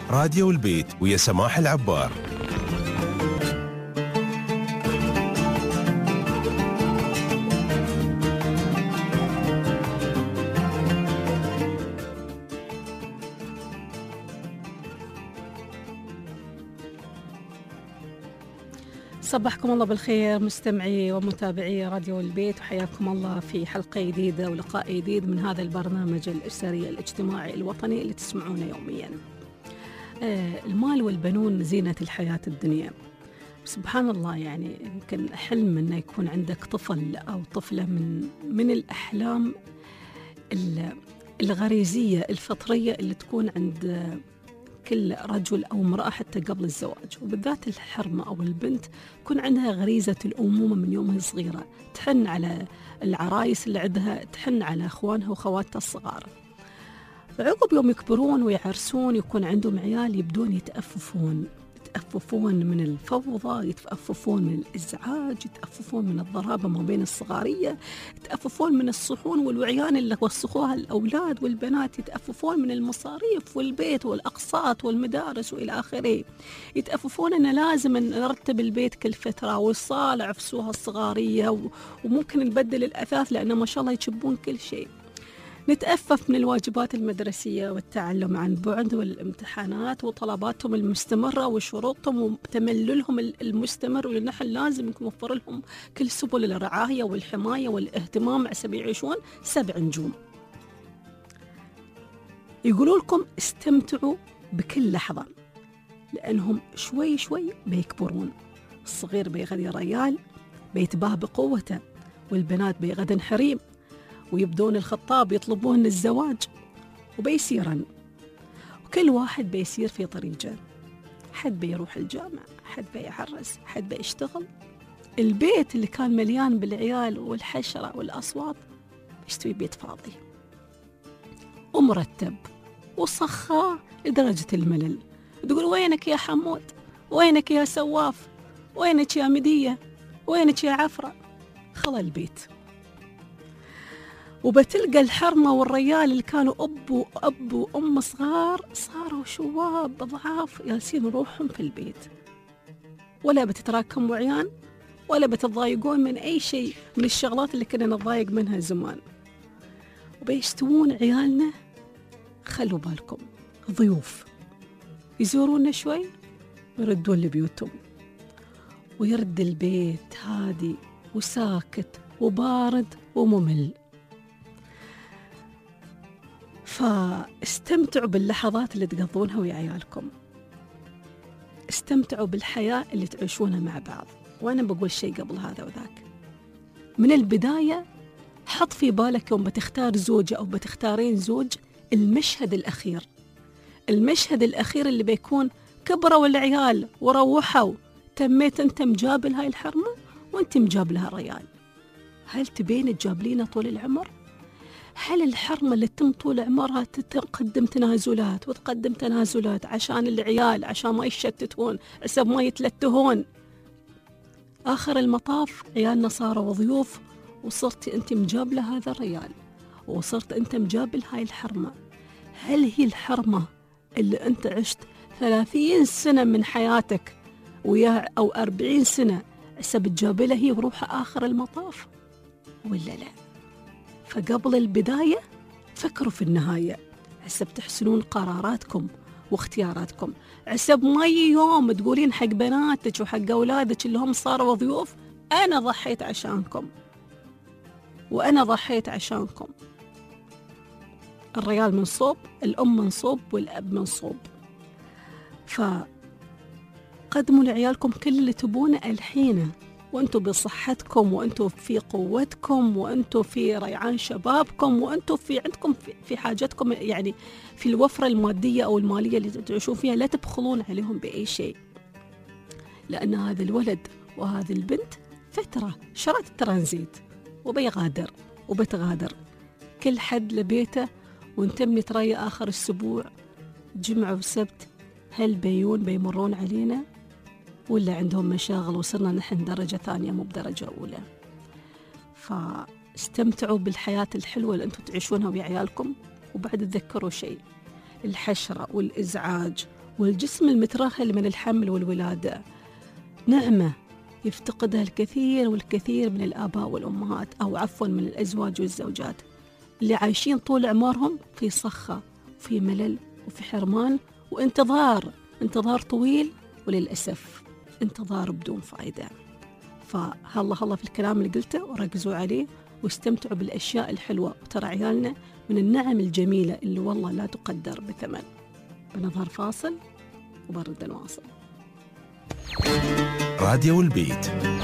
راديو البيت ويا سماح العبار. صبحكم الله بالخير مستمعي ومتابعي راديو البيت، وحياكم الله في حلقة جديدة ولقاء جديد من هذا البرنامج الأسري الاجتماعي الوطني اللي تسمعونه يوميا. المال والبنون زينة الحياة الدنيا. سبحان الله، يعني يمكن حلم أنه يكون عندك طفل أو طفلة من الأحلام الغريزية الفطرية اللي تكون عند كل رجل أو امرأة حتى قبل الزواج، وبالذات الحرمة أو البنت يكون عندها غريزة الأمومة من يومها صغيرة، تحن على العرايس اللي عندها، تحن على أخوانها وخواتها الصغار. فعقب يوم يكبرون ويعرسون يكون عندهم عيال، يبدون يتأففون من الفوضى، يتأففون من الإزعاج، يتأففون من الضرابة ما بين الصغارية، يتأففون من الصحون والوعيان اللي وسخوها الأولاد والبنات، يتأففون من المصاريف والبيت والأقساط والمدارس وإلى آخره، يتأففون أن لازم نرتب البيت كل فترة والصالة عفسوها الصغارية وممكن نبدل الأثاث لأنه ما شاء الله يشبون كل شيء. نتأفف من الواجبات المدرسية والتعلم عن بعد والامتحانات وطلباتهم المستمرة وشروطهم وتمللهم المستمر، ونحن لازم نوفر لهم كل سبل الرعاية والحماية والاهتمام عشان يعيشون 7 نجوم. يقولوا لكم استمتعوا بكل لحظة، لأنهم شوي شوي بيكبرون. الصغير بيغدي ريال بيتباه بقوته، والبنات بيغدن حريم، ويبدون الخطاب يطلبون الزواج وبيسيرن، وكل واحد بيسير في طريقه. حد بيروح الجامعة، حد بيعرس، حد بيشتغل. البيت اللي كان مليان بالعيال والحشرة والأصوات بيستوي بيت فاضي ومرتب وصخاء لدرجة الملل. تقول وينك يا حمود، وينك يا سواف، وينك يا مدية، وينك يا عفرة. خلى البيت. وبتلقى الحرمة والريال اللي كانوا أب وأم صغار صاروا شواب ضعاف يالسين روحهم في البيت، ولا بتتراكموا عيان ولا بتضايقون من أي شيء من الشغلات اللي كنا نضايق منها زمان. وبيستوون عيالنا، خلوا بالكم، ضيوف يزورونا شوي ويردون لبيوتهم، ويرد البيت هادي وساكت وبارد وممل. فاستمتعوا باللحظات اللي تقضونها ويا عيالكم، استمتعوا بالحياة اللي تعيشونها مع بعض. وأنا بقول شيء قبل هذا وذاك، من البداية حط في بالك يوم بتختار زوجة أو بتختارين زوج، المشهد الأخير اللي بيكون كبروا العيال وروحوا، تميت أنت مجابل هاي الحرمة وأنت مجابلها الريال. هل تبين تجابلينه طول العمر؟ هل الحرمة اللي تم طول عمرها تقدم تنازلات عشان العيال، عشان ما يشتتون، عشان ما يتلتهون؟ آخر المطاف عيالنا صاروا ضيوف، وصرت أنت مجابلة هذا الريال، وصرت أنت مجابل هاي الحرمة. هل هي الحرمة اللي أنت عشت 30 سنة من حياتك وياه أو 40 سنة عشان بتجابلها هي وروحها آخر المطاف ولا لا؟ فقبل البداية فكروا في النهاية، عسب تحسنون قراراتكم واختياراتكم، عسب ما يوم تقولين حق بناتك وحق أولادك اللي هم صاروا ضيوف أنا ضحيت عشانكم وأنا ضحيت عشانكم. الرجال من صوب، الأم من صوب، والأب من صوب. فقدموا لعيالكم كل اللي تبونه الحين، وأنتوا بصحتكم، وأنتوا في قوتكم، وأنتوا في ريعان شبابكم، وأنتوا في عندكم في حاجتكم، يعني في الوفرة المادية أو المالية اللي تعيشون فيها. لا تبخلون عليهم بأي شيء، لأن هذا الولد وهذه البنت فترة شرط الترانزيت وبيغادر وبتغادر كل حد لبيته، وانتم نتري آخر الأسبوع جمعة وسبت هل بيمرون علينا ولا عندهم مشاغل وصرنا نحن درجة ثانية مو بدرجة أولى. فاستمتعوا بالحياة الحلوة اللي أنتم تعيشونها ويا عيالكم، وبعد تذكروا شيء، الحشرة والإزعاج والجسم المترهل من الحمل والولادة نعمة يفتقدها الكثير والكثير من الآباء والأمهات، أو عفوا من الأزواج والزوجات اللي عايشين طول عمرهم في صخة وفي ملل وفي حرمان وانتظار طويل، وللأسف انتظار بدون فائدة. فهلا في الكلام اللي قلته وركزوا عليه واستمتعوا بالأشياء الحلوة، وترى عيالنا من النعم الجميلة اللي والله لا تقدر بثمن. بنظهر فاصل وبرد نواصل. راديو البيت.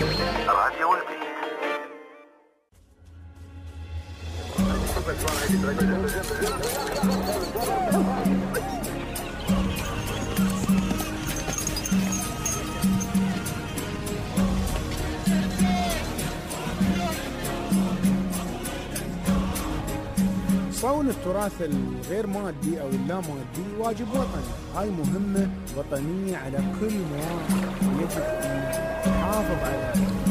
صون التراث الغير مادي أو اللا مادي واجب وطني، هاي مهمة وطنية على كل مواطن، يجب أن نحافظ على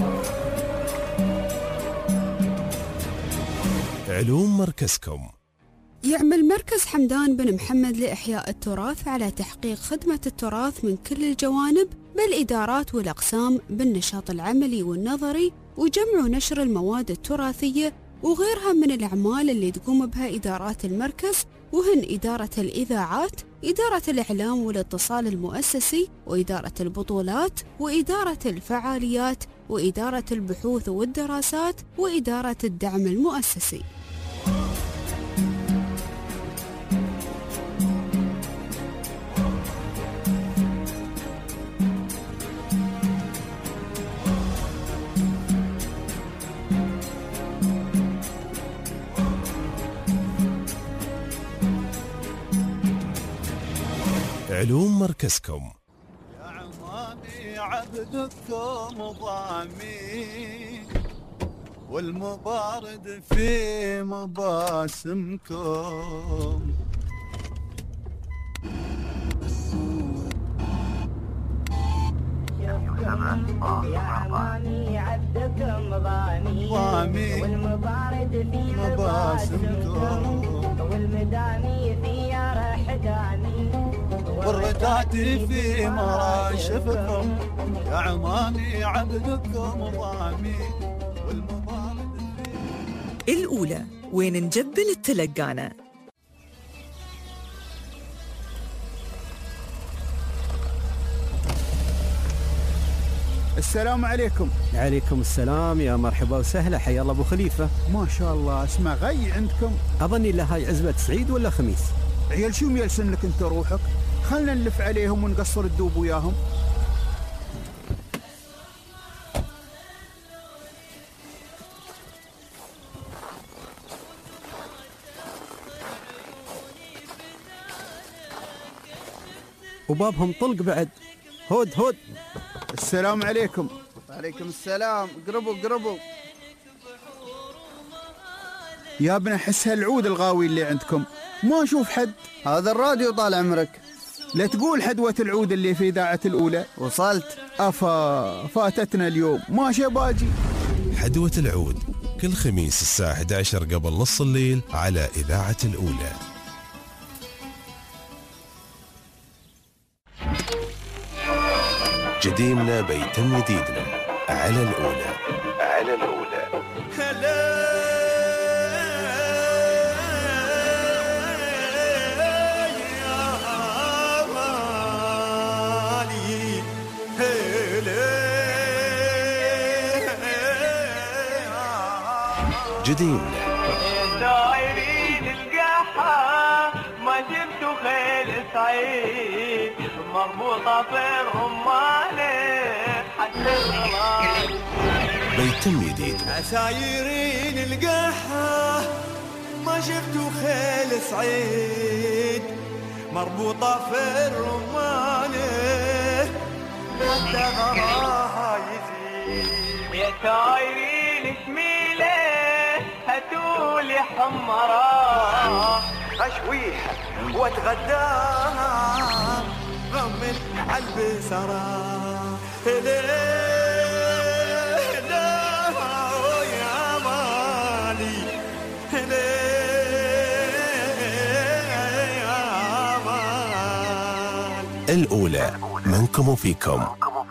علوم مركزكم. يعمل مركز حمدان بن محمد لإحياء التراث على تحقيق خدمة التراث من كل الجوانب بالإدارات والأقسام بالنشاط العملي والنظري وجمع ونشر المواد التراثية وغيرها من الأعمال اللي تقوم بها إدارات المركز، وهن إدارة الإذاعات، إدارة الإعلام والاتصال المؤسسي، وإدارة البطولات، وإدارة الفعاليات، وإدارة البحوث والدراسات، وإدارة الدعم المؤسسي. علوم مركزكم. يا عمامي عبدكم ضامي والمبارد في مباسمكم. يا عمامي عبدكم ضامي والمبارد في مباسمكم والمداني في رحداني والرداتي في مراشفكم. يا عمامي عبدكم ضامي والمبارد في الأولى وين نجبل التلقانة. السلام عليكم. عليكم السلام، يا مرحبا وسهلا، حيا الله ابو خليفه. ما شاء الله، اسمع غي عندكم. اظني لا هاي عزبه سعيد ولا خميس. عيال شو ميلسن لك انت روحك؟ خلنا نلف عليهم ونقصر الدوب وياهم. وبابهم طلق بعد. هود السلام عليكم. وعليكم السلام. قربوا يا ابن احس هالعود الغاوي اللي عندكم، ما اشوف حد. هذا الراديو طال عمرك. لا تقول حدوة العود اللي في إذاعة الأولى. وصلت. فاتتنا اليوم، ما شباجي. حدوة العود كل خميس الساعة 11 قبل نص الليل على إذاعة الأولى. جديمنا بيتم جديدنا على الأولى. جديمنا دايرين القحة ما جبتوا خيل سعيد مربوطة في الرمانة حتى الغلال. بيتم جديد. عسايرين القحة ما شفتوا خيل سعيد مربوطة في الرمانة حتى غراها يزيد. يا سايرين شميلة هاتولي حمراء أشويها واتغداها غمل عالبسرة. الأولى منكم وفيكم.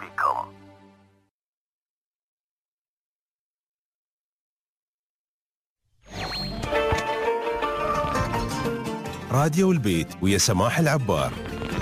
راديو البيت ويا سماح العبار.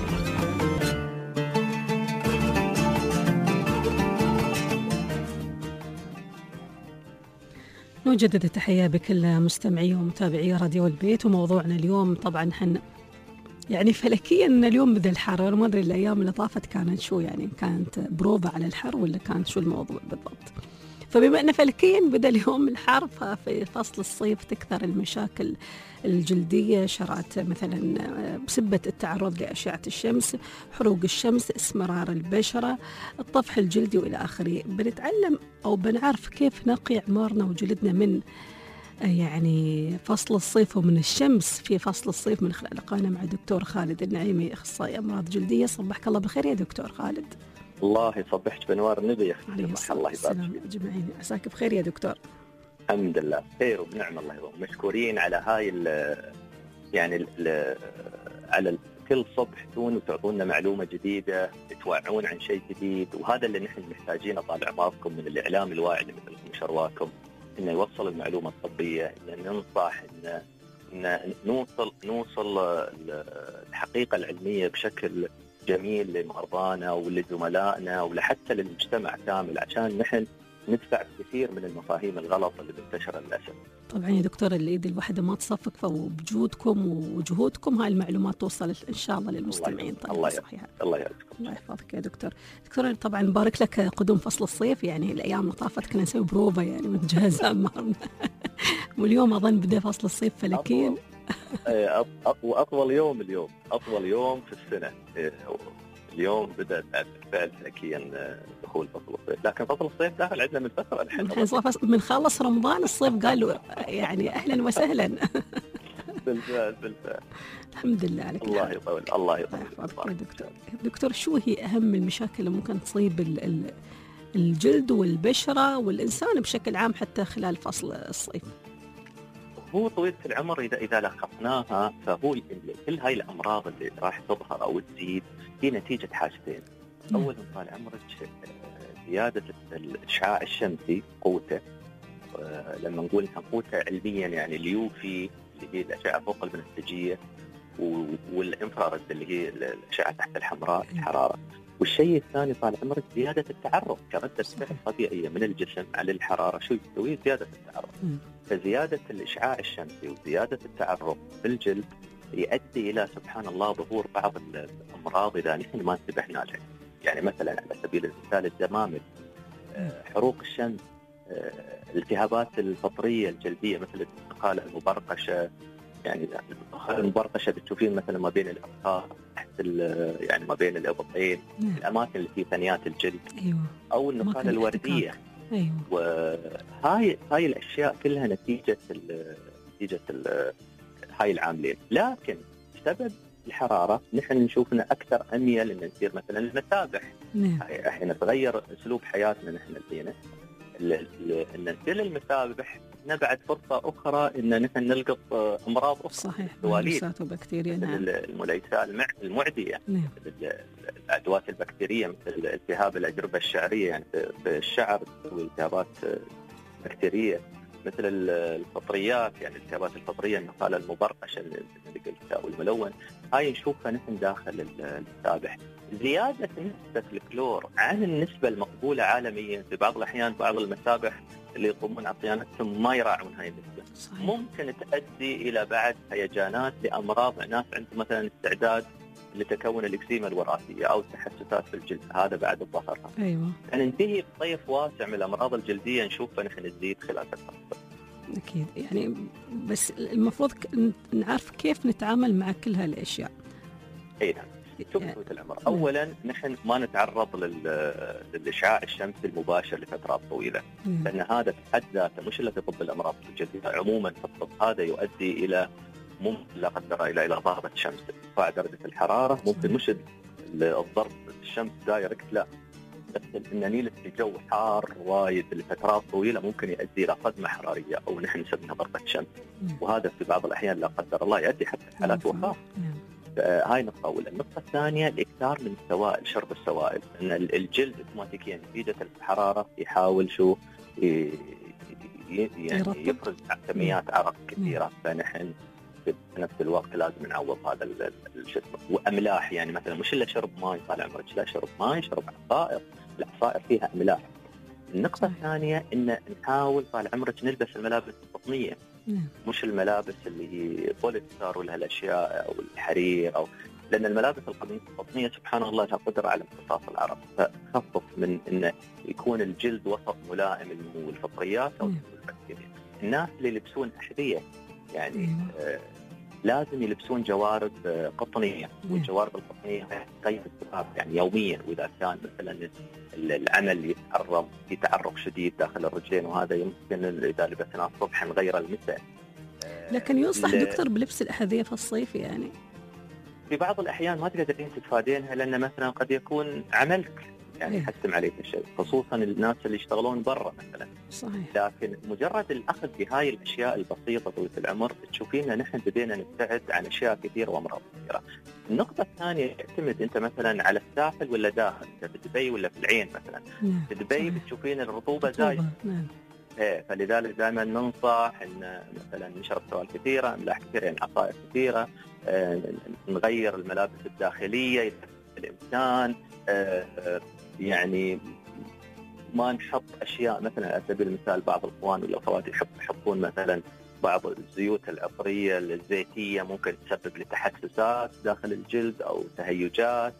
نجدد التحية بكل مستمعي ومتابعي راديو البيت. وموضوعنا اليوم طبعا يعني فلكيا اليوم بدأ الحر. أنا ما أدري الأيام اللي طافت كانت شو، يعني كانت بروفة على الحر ولا كانت شو الموضوع بالضبط. فبما أن فلكيا بدأ اليوم الحر، ففي فصل الصيف تكثر المشاكل الجلدية، شرعت مثلا بسبة التعرض لأشعة الشمس، حروق الشمس، اسمرار البشرة، الطفح الجلدي وإلى آخره. بنتعلم أو بنعرف كيف نقي عمارنا وجلدنا من يعني فصل الصيف ومن الشمس في فصل الصيف من خلال لقائنا مع دكتور خالد النعيمي، أخصائي أمراض جلدية. صبحك الله بخير يا دكتور خالد. الله يصبحك بنوار النبي يا أختي. الله يبارك أجمعين. عساك بخير يا دكتور. الحمد لله خير وبنعم الله يبارك. مشكورين على هاي يعني على كل صبح تون وتعطونا معلومة جديدة، توعون عن شيء جديد، وهذا اللي نحن محتاجينه طال عمركم من الإعلام الواعي مثلكم شرواكم، إنه يوصل المعلومة الطبية، إنه ننصح، إنه نوصل الحقيقة العلمية بشكل جميل لمرضانا ولزملائنا ولحتى للمجتمع كامل، عشان نحن ندفع كثير من المفاهيم الغلط اللي منتشرة للأسف. طبعا يا دكتور الإيد الواحدة ما تصفق، فبوجودكم وجهودكم هاي المعلومات توصل إن شاء الله للمستمعين. الله صحيح. الله يعزكم. الله يحفظك يا دكتور. دكتور طبعا بارك لك قدوم فصل الصيف، يعني الأيام اللي طافت كنا نسوي بروفا يعني ونجهز أمارنا واليوم أظن بدأ فصل الصيف فلكيا. وأطول يوم اليوم، أطول يوم في السنة اليوم بدأ بالفعل فلكيا دخول فصل الصيف، لكن فصل الصيف داخل عندنا من فترة الحين من خلص رمضان الصيف قالوا يعني أهلا وسهلا. بالفعل. الحمد لله على كل الله يطول. الله يحفظك يا دكتور. دكتور شو هي أهم المشاكل اللي ممكن تصيب الجلد والبشرة والإنسان بشكل عام حتى خلال فصل الصيف؟ هو طويلة العمر إذا لخصناها فهو كل هاي الأمراض اللي راح تظهر أو تزيد هي نتيجة حاجتين. أولا طال عمرك زيادة الإشعاع الشمسي قوته، لما نقول قوته علميا يعني اليوفي اللي هي الأشعة فوق البنفسجية، والإنفراريد اللي هي الأشعة تحت الحمراء الحرارة. والشيء الثاني طال عمرك زيادة التعرض كردة فعل طبيعية من الجسم على الحرارة. شو يسوي؟ زيادة التعرض. فزيادة الإشعاع الشمسي وزيادة التعرض بالجلد يؤدي إلى سبحان الله ظهور بعض الأمراض إذا نحن ما انتبهنا لها. يعني مثلا على سبيل المثال الدمامل، حروق الشمس، الالتهابات الفطرية الجلدية مثل النخالة المبرقشة. يعني النخالة المبرقشة بتشوفين مثلا ما بين الأبطال تحت يعني ما بين الإبطين، الأماكن اللي في ثنيات الجلد. أيوة. أو النخالة الوردية. أيوة. وهاي الأشياء كلها نتيجة هاي العاملين. لكن بسبب الحرارة نحن نشوفنا أكثر أميل إن نصير مثلا المسابح. احنا نتغير أسلوب حياتنا نحن الحين، إن نصير المسابح نبعد فرصة أخرى إن نحن نلقط أمراض أخرى. صحيح. مليسات وبكتيريا. نعم. المليسات المعدية. نعم. الأدوات البكتيرية مثل التهاب الأجربة الشعرية، يعني في الشعر تسوي التهابات بكتيرية، مثل الفطريات يعني الالتهابات الفطرية، النخالة المبرقشة اللي قلتها والملون. هاي نشوفها نحن داخل المسابح. زيادة نسبة الكلور عن النسبة المقبولة عالميا في بعض الأحيان، بعض المسابح اللي يقومون على صيانتهم ما يراعون هاي النسبة. صحيح. ممكن تؤدي إلى بعد هيجانات لأمراض ناس عندهم مثلا استعداد لتكون الإكزيما الوراثية أو التحسسات في الجلد، هذا بعد الظهر. أيوة. ننتهي بطيف واسع من الأمراض الجلدية نشوفها نحن تزيد خلال الفترة. أكيد يعني، بس المفروض نعرف كيف نتعامل مع كل هالأشياء. أي نعم. شوف طويلة العمر، أولا نحن ما نتعرض للإشعاع الشمسي المباشر لفترات طويلة، لأن هذا في حد ذاته مش إلا في طب الأمراض الجلدية، عموما في الطب هذا يؤدي إلى ممكن لا قدر إلى ضربة شمس، ارتفاع درجة الحرارة. ممكن مش الضرب الشمس دايركت، لا، بس إن نيلة الجو حار وايد لفترات طويلة ممكن يؤدي إلى صدمة حرارية أو نحن نسميها ضربة شمس. وهذا في بعض الأحيان لا قدر الله يؤدي حتى حالات وفاة. هاي نقطة أولى. النقطة الثانية الإكثار من السوائل، شرب السوائل، أن الجلد اوتوماتيكيا نتيجة الحرارة يحاول يعني يفرز كميات عرق كثيرة، فنحن في نفس الوقت لازم نعوض هذا الجسم. وأملاح، يعني مثلا مش إلا شرب ماء طال عمرك، لا شرب ماء، شرب عصائر، العصائر فيها أملاح. النقطة الثانية إن نحاول طال عمرك نلبس الملابس القطنية، مش الملابس اللي هي بوليستر ولا هالأشياء أو الحرير، أو لأن الملابس القطنية سبحان الله لها قدرة على امتصاص العرق، فتخفف من إنه يكون الجلد وسط ملائم لنمو الفطريات أو البكتيريا. الناس اللي يلبسون أحذية يعني لازم يلبسون جوارب قطنية، والجوارب القطنية تغير التراب يعني يوميا، وإذا كان مثلا العمل يتعرق شديد داخل الرجلين، وهذا يمكن إذا لبسناه الصبح نغير المساء. لكن ينصح دكتور بلبس الأحذية في الصيف؟ يعني في بعض الأحيان ما تقدرين تتفادينها، لأن مثلا قد يكون عملك يعني يحتم عليك الشيء، خصوصا الناس اللي يشتغلون برا مثلا. صحيح. لكن مجرد الأخذ بهاي الأشياء البسيطة طويلة العمر تشوفين نحن بدينا نبتعد عن أشياء كثيرة وأمراض كثيرة. النقطة الثانية يعتمد أنت مثلا على الساحل ولا داخل، أنت في دبي ولا في العين مثلا. في دبي بتشوفين الرطوبة زايدة، فلذلك دائما ننصح ان مثلا نشرب سوائل كثيره، املاح كثيره، يعني عصائر كثيره، نغير الملابس الداخليه اذا الامكان، يعني ما نحط اشياء مثلا على سبيل المثال بعض الاخوان والاخوات يحطون مثلا بعض الزيوت العطريه الزيتيه ممكن تسبب لتحسسات داخل الجلد او تهيجات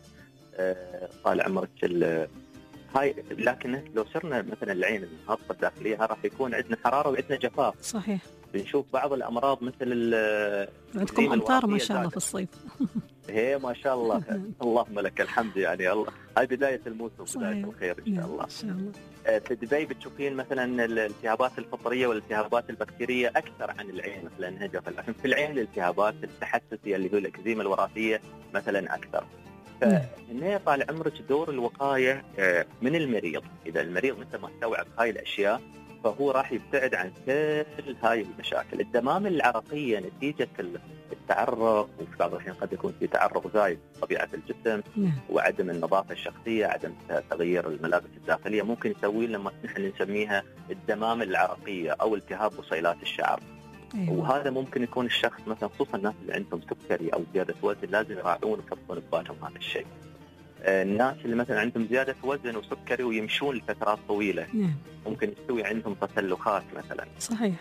طال عمرك هاي. لكن لو صرنا مثلا العين المحطة الداخلية راح يكون عندنا حرارة وعندنا جفاف. صحيح. بنشوف بعض الأمراض مثل عندكم أمطار ما شاء الله في الصيف. هي ما شاء الله اللهم لك الحمد، يعني الله هاي بداية الموسم، بداية الخير إن شاء الله. إن شاء الله. في دبي بتشوفين مثلا الالتهابات الفطرية والالتهابات البكتيرية أكثر عن العين مثلا هجفة، لكن في العين الالتهابات التحسسية اللي هو الإكزيما الوراثية مثلا أكثر. فهنا طال عمرك دور الوقاية من المريض. إذا المريض مثل ما استوعب هاي الأشياء فهو راح يبتعد عن كل هاي المشاكل. الدمام العرقية نتيجة التعرق، وفي بعض الأحيان قد يكون في تعرق زايد طبيعة الجسم وعدم النظافة الشخصية، عدم تغيير الملابس الداخلية، ممكن يسوي لما نحن نسميها الدمام العرقية أو التهاب بصيلات الشعر. أيوة. وهذا ممكن يكون الشخص مثلا خصوصا الناس اللي عندهم سكري أو زيادة وزن لازم يراعون ويحطون ببالهم هذا الشيء. الناس اللي مثلا عندهم زيادة وزن وسكري ويمشون لفترات طويلة ممكن يستوي عندهم تسلخات مثلا. صحيح.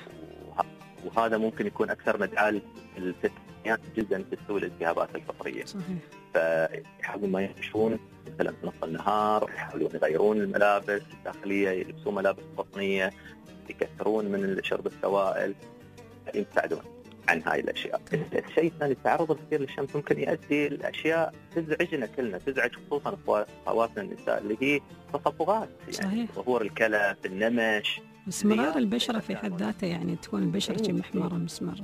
وهذا ممكن يكون أكثر مدعاة الفتيات جدا تستوي الالتهابات الفطرية. صحيح. فيحاولون ما يمشون مثلا في نص النهار، يحاولون يغيرون الملابس الداخلية، يلبسون ملابس قطنية، يكثرون من شرب السوائل، يبتعدون عن هاي الأشياء. الشيء الثاني التعرض الكثير للشمس ممكن يؤدي الأشياء تزعجنا كلنا، تزعج خصوصا أخواتنا النساء اللي هي تصبغات، يعني ظهور الكلف، النمش، اسمرار البشرة في حد ذاته، يعني تكون البشرة محمرة مسمرة.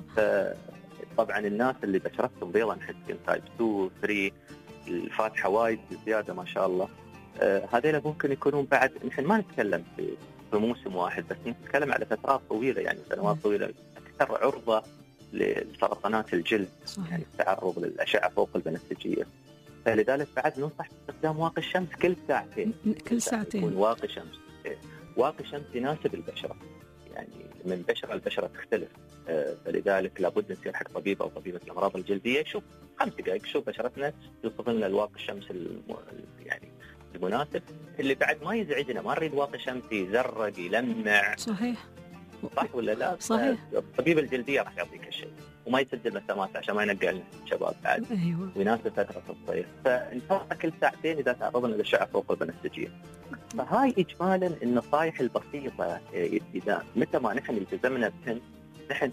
طبعا الناس اللي بشرتهم بيضاء نحس تايب 2 3 الفاتحة وايد زيادة ما شاء الله، هذول ممكن يكونون بعد نحن ما نتكلم في موسم واحد، بس نتكلم على فترات طويلة يعني سنوات طويلة أكثر عرضة لسرطانات الجلد. صحيح. يعني التعرض للأشعة فوق البنفسجية. فلذلك بعد ننصح باستخدام واقي الشمس كل ساعتين. كل ساعتين. يكون واقي شمس. واقي شمس يناسب البشرة، يعني من بشرة لبشرة تختلف، فلذلك لابد نصير حق طبيب أو طبيبة الأمراض الجلدية يشوف 5 دقائق شوف بشرتنا، يوصف لنا الواقي الشمس يعني المناسب اللي بعد ما يزعجنا، ما نريد واقي شمس يزرق يلمع. صحيح. صح ولا لا؟ صحيح. الطبيب الجلدية راح يعطيك الشيء وما يسجل مسامات عشان ما ينقل لنا الشباب بعد. أيوة. ويناسب فترة الصيف، فنفرق كل ساعتين إذا تعرضنا للأشعة فوق البنفسجية. فهاي إجمالا النصائح البسيطة، إذا متى ما نحن التزمنا بهن نحن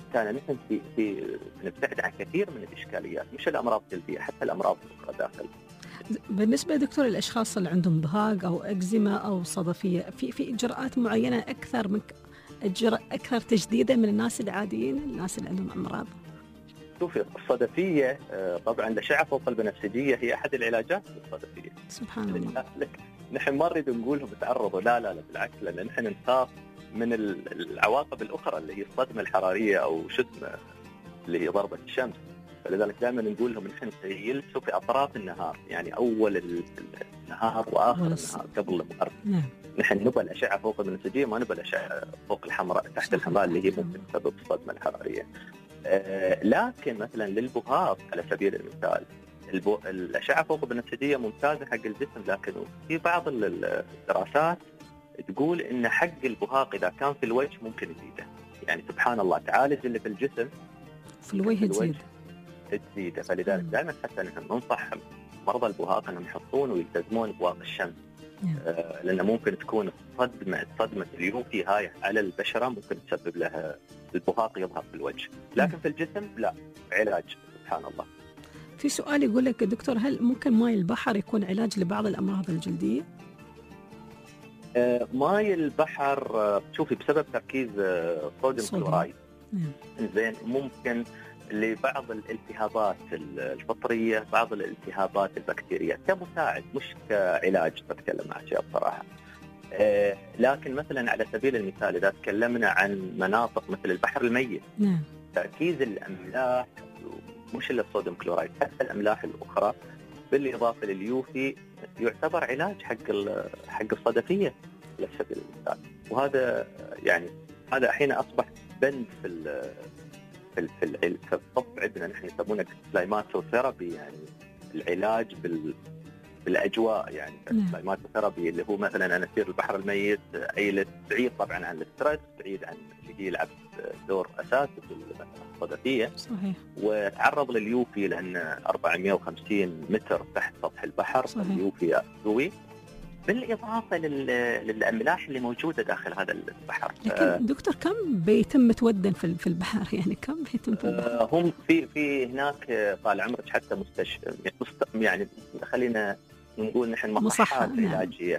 في نبتعد عن كثير من الإشكاليات، مش الأمراض الجلدية حتى الأمراض الأخرى داخل. بالنسبة دكتور الأشخاص اللي عندهم ضهاق أو أكزيما أو صدفية، في إجراءات معينة أكثر تجديدا من الناس العاديين، الناس اللي عندهم أمراض؟ شوفي الصدفية طبعا الأشعة فوق البنفسجية هي أحد العلاجات للصدفية. سبحان الله. نحن ما نريد نقولهم تعرضوا، لا بالعكس، لأن نحن نخاف من العواقب الأخرى اللي هي الصدمة الحرارية أو شتمة اللي هي ضربة الشمس. فلذلك دائما نقول لهم نحن يلبسوا في اطراف النهار، يعني اول النهار واخر النهار قبل المغرب. نحن نبى الاشعه فوق البنفسجيه، ما نبى الاشعه فوق الحمراء تحت الحمراء اللي هي ممكن تسبب الصدمه الحراريه. لكن مثلا للبهاق على سبيل المثال الاشعه فوق البنفسجيه ممتازه حق الجسم، لكن في بعض الدراسات تقول ان حق البهاق اذا كان في الوجه ممكن يزيده. يعني سبحان الله تعالج اللي في الجسم في الوجه تزيده. فلذلك دائما حتى نحن ننصح مرضى البهاق انهم يحطون ويلتزمون بواقي الشمس، لأنه ممكن تكون صدمة اليوفي هاي على البشرة ممكن تسبب لها البهاق يظهر في الوجه، لكن في الجسم لا، علاج سبحان الله. في سؤال يقول لك دكتور، هل ممكن ماء البحر يكون علاج لبعض الأمراض الجلدية؟ ماء البحر شوفي بسبب تركيز صوديوم كلورايد زين ممكن لبعض الالتهابات الفطرية، بعض الالتهابات البكتيرية كمساعد مش كعلاج، بتكلم مع أشياء بصراحة. لكن مثلا على سبيل المثال إذا تكلمنا عن مناطق مثل البحر الميت، تركيز الأملاح مش إلا الصوديوم كلورايد، حتى الأملاح الأخرى بالإضافة لليوفي يعتبر علاج حق الصدفية على سبيل المثال. وهذا يعني هذا الحين أصبح بند في الطب عندنا، نحن يسمونه كلايماتوثيرابي، يعني العلاج بالاجواء. يعني الكلايماتوثيرابي اللي هو مثلا انا اسير البحر الميت، عيلة بعيد طبعا عن الاسترس، بعيد عن اللي يلعب دور اساسي في الصدفيه، صحيح، وتعرض لليوفي لان 450 متر تحت سطح البحر، اليوفي قوي، بالإضافة للأملاح اللي موجودة داخل هذا البحر. لكن دكتور كم بيتم متودن في البحر؟ يعني كم بيتم في البحر؟ هم في هناك طال عمرك حتى يعني خلينا نقول نحن مصحات علاجية.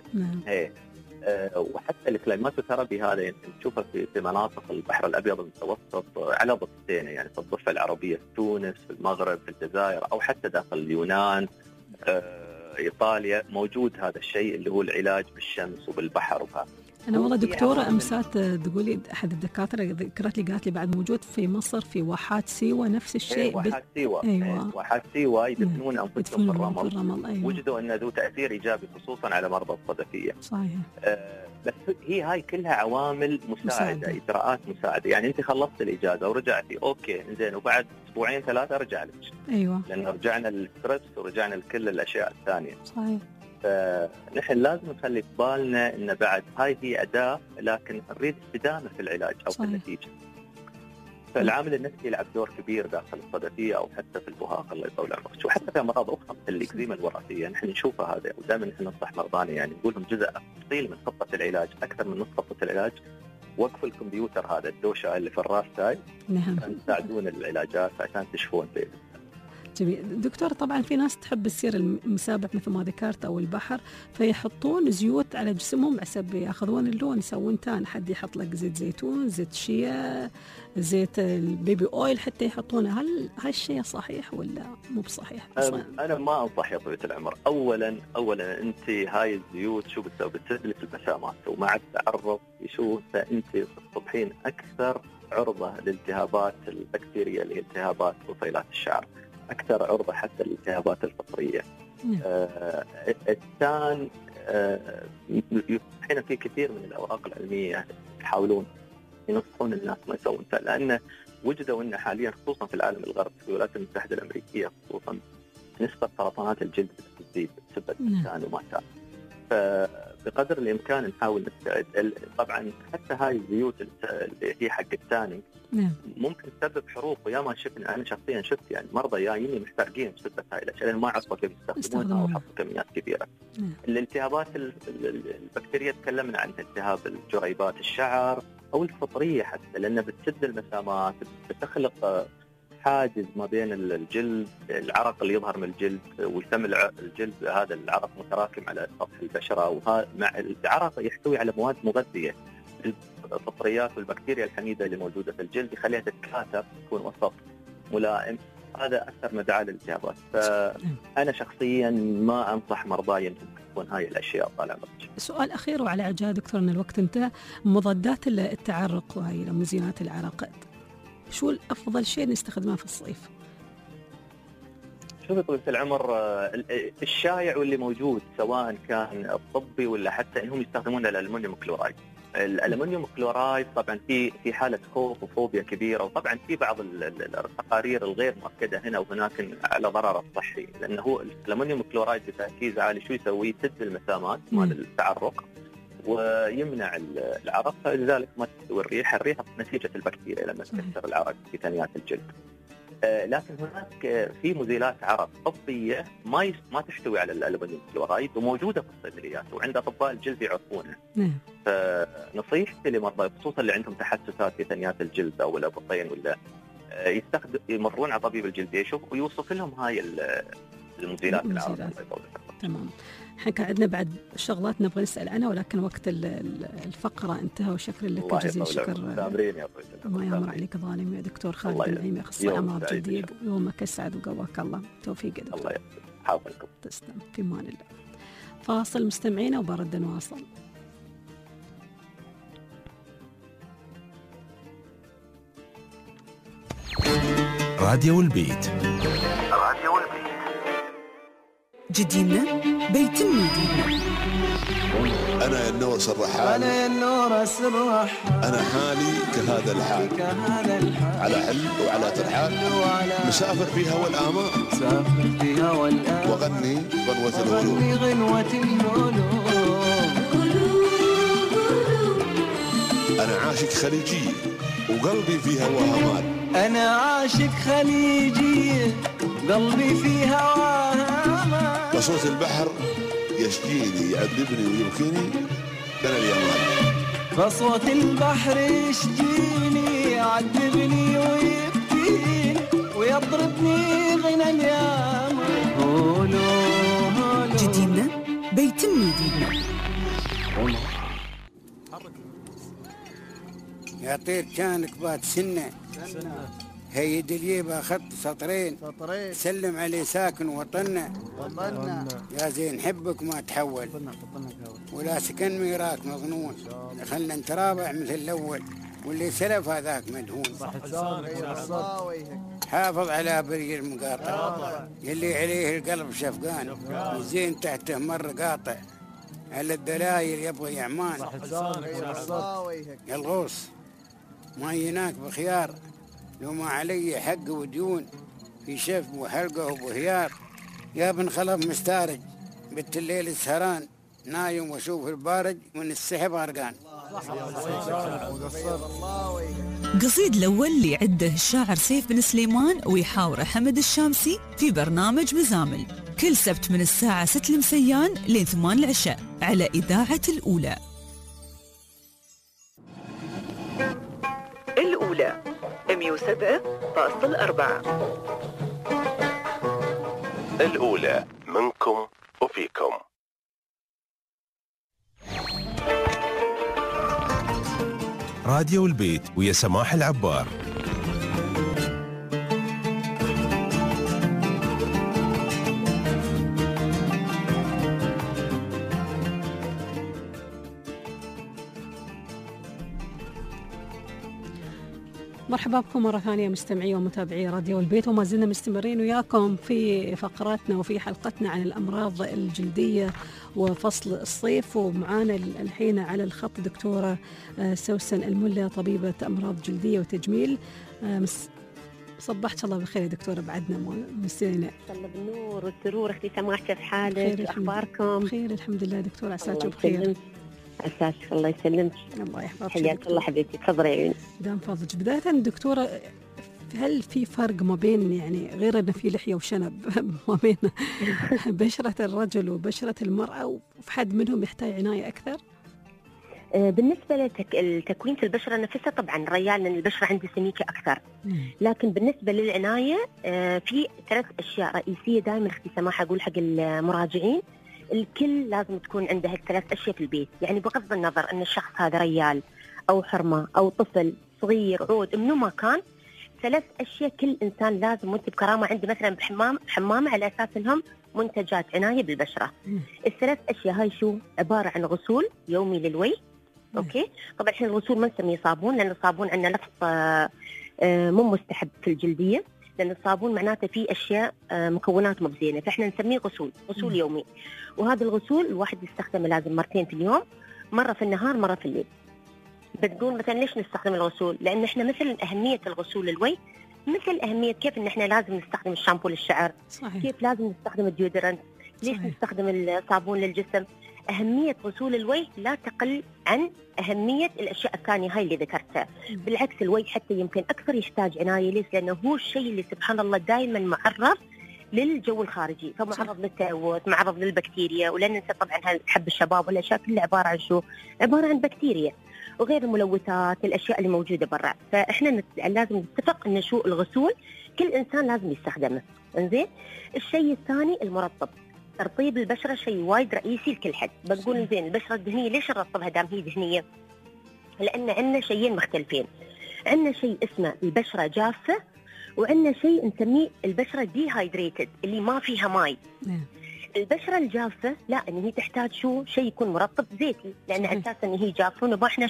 وحتى الكلايماتوثيرابي هذا نشوفه في مناطق البحر الأبيض المتوسط على ضفتين، يعني في الضفة العربية في تونس، في المغرب، في الجزائر، أو حتى داخل اليونان، إيطاليا، موجود هذا الشيء اللي هو العلاج بالشمس وبالبحر وهذا. أنا والله دكتورة أمسات تقولي أحد الدكاترة ذكرت لي، قالت لي بعد موجود في مصر في واحات سيوة نفس الشيء. واحات سيوة. أيوة. واحات سيوة يدفنون أنفسهم في الرمل. أيوة. وجدوا أن ذو تأثير إيجابي خصوصا على مرضى الصدفية. صحيح. بس هي هاي كلها عوامل مساعدة. إجراءات مساعدة. يعني أنت خلصت الإجازة ورجعتي أوكي زين، وبعد أسبوعين 3 رجع لك. أيوة. لأن رجعنا للستريس ورجعنا لكل الأشياء الثانية. صحيح. فنحن لازم نخلي في بالنا ان بعد هاي هي اداه، لكن نريد استدامه في العلاج او في النتيجه. فالعامل النفسي يلعب دور كبير داخل الصدفيه او حتى في البهاق الله يطول عمرك، وحتى في امراض اخرى مثل الاكزيما الوراثيه نحن نشوفها هذا، ودائما نحن ننصح مرضانا يعني نقول لهم جزء تفصيل من خطه العلاج، اكثر من نص خطه العلاج وقف الكمبيوتر هذا الدوشه اللي في الراس هاي، تساعدون العلاجات عشان تشفون به. جميل. دكتور طبعا في ناس تحب السير المسابح مثل ما ذكرت أو البحر، فيحطون زيوت على جسمهم عسب ياخذون اللون، يسوون تان، حد يحط لك زيت زيتون، زيت شيا، زيت البيبي أويل حتى يحطونه. هل هالشيء صحيح ولا مو بصحيح؟ أنا ما أنصح يا طويلة العمر. أولا أنت هاي الزيوت شو بتسوي؟ بتسلك البسامات، ومع التعرض يشوف فأنت تصبحين أكثر عرضة للالتهابات البكتيرية اللي هي التهابات بصيلات الشعر، أكثر عرضة حتى للالتهابات الفطرية. الثان حين في كثير من الأوراق العلمية يحاولون ينصحون الناس ما يسوون تان، لأن وجدوا أن حاليا خصوصا في العالم الغربي في الولايات المتحدة الأمريكية خصوصا نسبة سرطانات الجلد تزيد بسبب التان وما تان. فبقدر الإمكان نحاول نستعد. طبعا حتى هاي الزيوت اللي هي حق التاني ممكن تسبب حروق، ويا ما شفنا، أنا شخصيا شفت يعني مرضى جايين محتاجين بسبب هاي الأشياء لأن ما عرفوا كيف يستخدمونها أو حطوا كميات كبيرة. الالتهابات البكتيرية تكلمنا عن التهاب الجريبات الشعر أو الفطرية حتى، لأنها بتسد المسامات، بتخلق حاجز ما بين الجلد، العرق اللي يظهر من الجلد ويتم الجلد هذا العرق متراكم على سطح البشرة، ومع العرق يحتوي على مواد مغذية، الفطريات والبكتيريا الحميدة اللي موجودة في الجلد يخليها تتكاثر، تكون وسط ملائم، هذا أكثر مدعاة للالتهابات. فأنا شخصيا ما أنصح مرضاي أن تكون هاي الأشياء طال عمرك. سؤال أخير وعلى عجالة دكتور أن الوقت انتهى، مضادات التعرق وهي مزينات العرق، شو الأفضل شيء نستخدمها في الصيف؟ شوفي طويلة العمر الشائع واللي موجود سواء كان الطبي ولا حتى انهم يستخدمون الالمنيوم كلورايد. الالمنيوم كلورايد طبعا في حاله خوف وفوبيا كبيره، وطبعا في بعض التقارير الغير مؤكده هنا وهناك على ضرره الصحي، لانه هو الالمنيوم كلورايد بتركيز عالي شو يسوي؟ يسد المسامات مال التعرق ويمنع العرق، فلذلك ما تستوي الريحه نتيجه البكتيريا لما تكسر العرق في ثنيات الجلد. لكن هناك في مزيلات عرق طبيه ما تحتوي على الالومنيوم كلورايد وموجوده في الصيدليات وعند اطباء الجلد يعرفونها. فنصيحتي لمرضى خصوصا اللي عندهم تحسسات في ثنيات الجلد او الابطين ولا يمرون على طبيب الجلد يشوف ويوصف لهم هاي المزيلات العرق. تمام. احنا كان عندنا بعد شغلات نبغى نسال عنها ولكن وقت الفقره انتهى، وشكرا لك جزيل الشكر. ما يمر عليك ظالم يا دكتور خالد النعيمي، اخصائي امراض جلديه. يومك اسعد وقواك الله. توفيق يا دكتور. الله يحفظكم. تسلم. في امان الله. فاصل مستمعينا وبرد نواصل. راديو البيت. جديدنا بيتم جديدنا. أنا يا النورس الرحال، أنا حالي كهذا الحال، على حل وعلى ترحال، مسافر في هوى الآمال، وغني غنوة الهلول. أنا عاشق خليجي وقلبي في هواها مال. أنا عاشق خليجي قلبي في هواها مال. بصوت البحر يشجيني يعذبني ويبكيني أنا اليمال. بصوت البحر يشجيني يعذبني ويبكيني ويضربني غنى اليمال. جديدنا بيتم جديدنا. يا طير كانك بات سنة هيد اليبا خط سطرين سلم عليه ساكن وطننا يا زين حبك ما تحول ولا سكن ميراك مظنون. خلنا نترابع مثل الأول واللي سلف هذاك مدهون. حافظ على بري المقاطع يلي عليه القلب شفقان والزين تحته مر قاطع على الدلايل يبغي يعمان. يا الغوص ما يناك بخيار لو ما علي حق وديون في شف وحلقه وبهيار. يا ابن خلف مستارج بنت الليل السهران نايم واشوف البارج من السحب غرقان. قصيد الأول اللي عده الشاعر سيف بن سليمان ويحاوره حمد الشامسي في برنامج مزامل كل سبت من الساعة 6 المسيان لين 8 العشاء على إذاعة الأولى. الأولى 107.4. الأولى منكم وفيكم. راديو البيت ويا سماح العبار. مرحبا بكم مرة ثانية مستمعي ومتابعي راديو البيت، وما زلنا مستمرين وياكم في فقراتنا وفي حلقتنا عن الأمراض الجلدية وفصل الصيف. ومعانا الحين على الخط دكتورة سوسن الملا طبيبة أمراض جلدية وتجميل. صبحت الله بالخير يا دكتورة. بعدنا مستنينا. الله بالنور والسرور. اختي سماح كيف حالك؟ اخباركم؟ بخير الحمد لله دكتورة. عساك بخير. عساك الله يسلمك. الله يحفظك. حياك الله حبيبتي. تفضلي عيوني. دام فضلك. بداية دكتورة، هل في فرق ما بين يعني غير أن في لحية وشنب ما بين بشرة الرجل وبشرة المرأة، وفي حد منهم يحتاج عناية أكثر؟ بالنسبة لتكوين البشرة نفسها طبعا الرجال لأن البشرة عنده سميكة أكثر، لكن بالنسبة للعناية في 3 أشياء رئيسية دائما اختي سماح أقول حق المراجعين. الكل لازم تكون عنده هال3 أشياء في البيت، يعني بغض النظر أن الشخص هذا رجال أو حرمة أو طفل صغير عود منو ما كان، 3 أشياء كل إنسان لازم وانت بكرامة عنده مثلا حمامة على أساس أنهم منتجات عناية بالبشرة. ال3 أشياء هاي شو عبارة عن غسول يومي للوجه. أوكي طبعا الحين الغسول ما نسميه صابون لأن الصابون عندنا لفظ مو مستحب في الجلدية، لأن الصابون معناته فيه أشياء مكونات مو بزينة، فإحنا نسميه غسول يومي. وهذا الغسول الواحد يستخدمه لازم مرتين في اليوم، مرة في النهار مرة في الليل. بتقول مثلا ليش نستخدم الغسول؟ لأن إحنا مثل أهمية الغسول الوجه مثل أهمية كيف إن إحنا لازم نستخدم الشامبو للشعر، صحيح. كيف لازم نستخدم الديودرنت، ليش نستخدم الصابون للجسم. أهمية غسول الوجه لا تقل عن أهمية الأشياء الثانية هاي اللي ذكرتها. بالعكس الوجه حتى يمكن أكثر يحتاج عناية. ليش؟ لأنه هو الشيء اللي سبحان الله دائما معرض للجو الخارجي، فمعرض للتلوث، معرض للبكتيريا. ولن ننسى طبعا حب الشباب والأشياء كلها عبارة عن شو؟ عبارة عن بكتيريا وغير الملوثات، الأشياء اللي موجودة برا. فإحنا لازم نتفق إن شو الغسول كل إنسان لازم يستخدمه. إنزين. الشيء الثاني المرطب. ترطيب البشرة شيء وايد رئيسي لكل حد. بنقول زين البشرة الدهنية ليش نرطبها دام هي دهنية؟ لأن عندنا شيئين مختلفين. عندنا شيء اسمه البشرة جافة، وعندنا شيء نسميه البشرة ديهايدريتد اللي ما فيها ماي. البشرة الجافة لا، إن هي تحتاج شيء يكون مرطب زيتي، لأن على أساس إن هي جافة ونبغى إحنا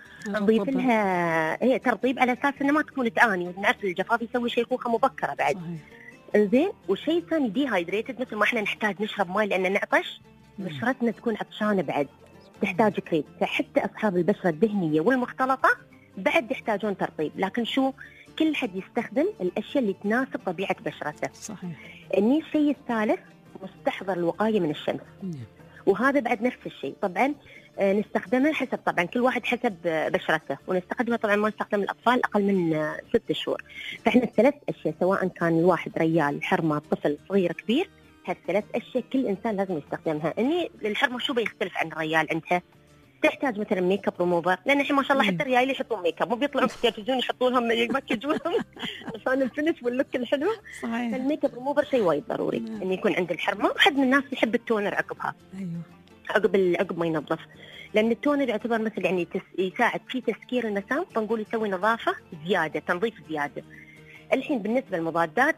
نضيف لها هي ترطيب على أساس إنه ما تكون تعاني. ونعرف الجفاف يسوي شيخوخة مبكرة بعد. زين. والشيء الثاني ديهايدريتد، مثل ما إحنا نحتاج نشرب ماء لأن نعطش، بشرتنا تكون عطشانة بعد تحتاج كريم. فحتى أصحاب البشرة الدهنية والمختلطة بعد يحتاجون ترطيب. لكن كل حد يستخدم الأشياء اللي تناسب طبيعة بشرته. صحيح. الشيء الثالث مستحضر الوقاية من الشمس. وهذا بعد نفس الشيء طبعا نستخدمه حسب طبعا كل واحد حسب بشرته، ونستخدمه طبعا ما نستخدم الأطفال أقل من 6 شهور. فإحنا الثلاث أشياء سواء كان الواحد ريال، حرمة، طفل، صغير، كبير، هالثلاث أشياء كل إنسان لازم يستخدمها. الحرمة شو بيختلف عن الريال؟ عندها تحتاج مثلا ميك اب ريموفر، لان الحين ما شاء الله حتى الرجال يحطون ميك اب، مو بيطلعون في التلفزيون يحطون لهم يمكجونهم عشان الفينش واللوك الحلو. صحيح. فالميك اب ريموفر شيء وايد ضروري انه يكون عند الحرمه. وحد من الناس يحب التونر عقبها. ايوه. عقب ما ينظف، لان التونر يعتبر مثل يعني يساعد في تسكير المسام، فنقول يسوي نظافه زياده، تنظيف زياده. الحين بالنسبه للمضادات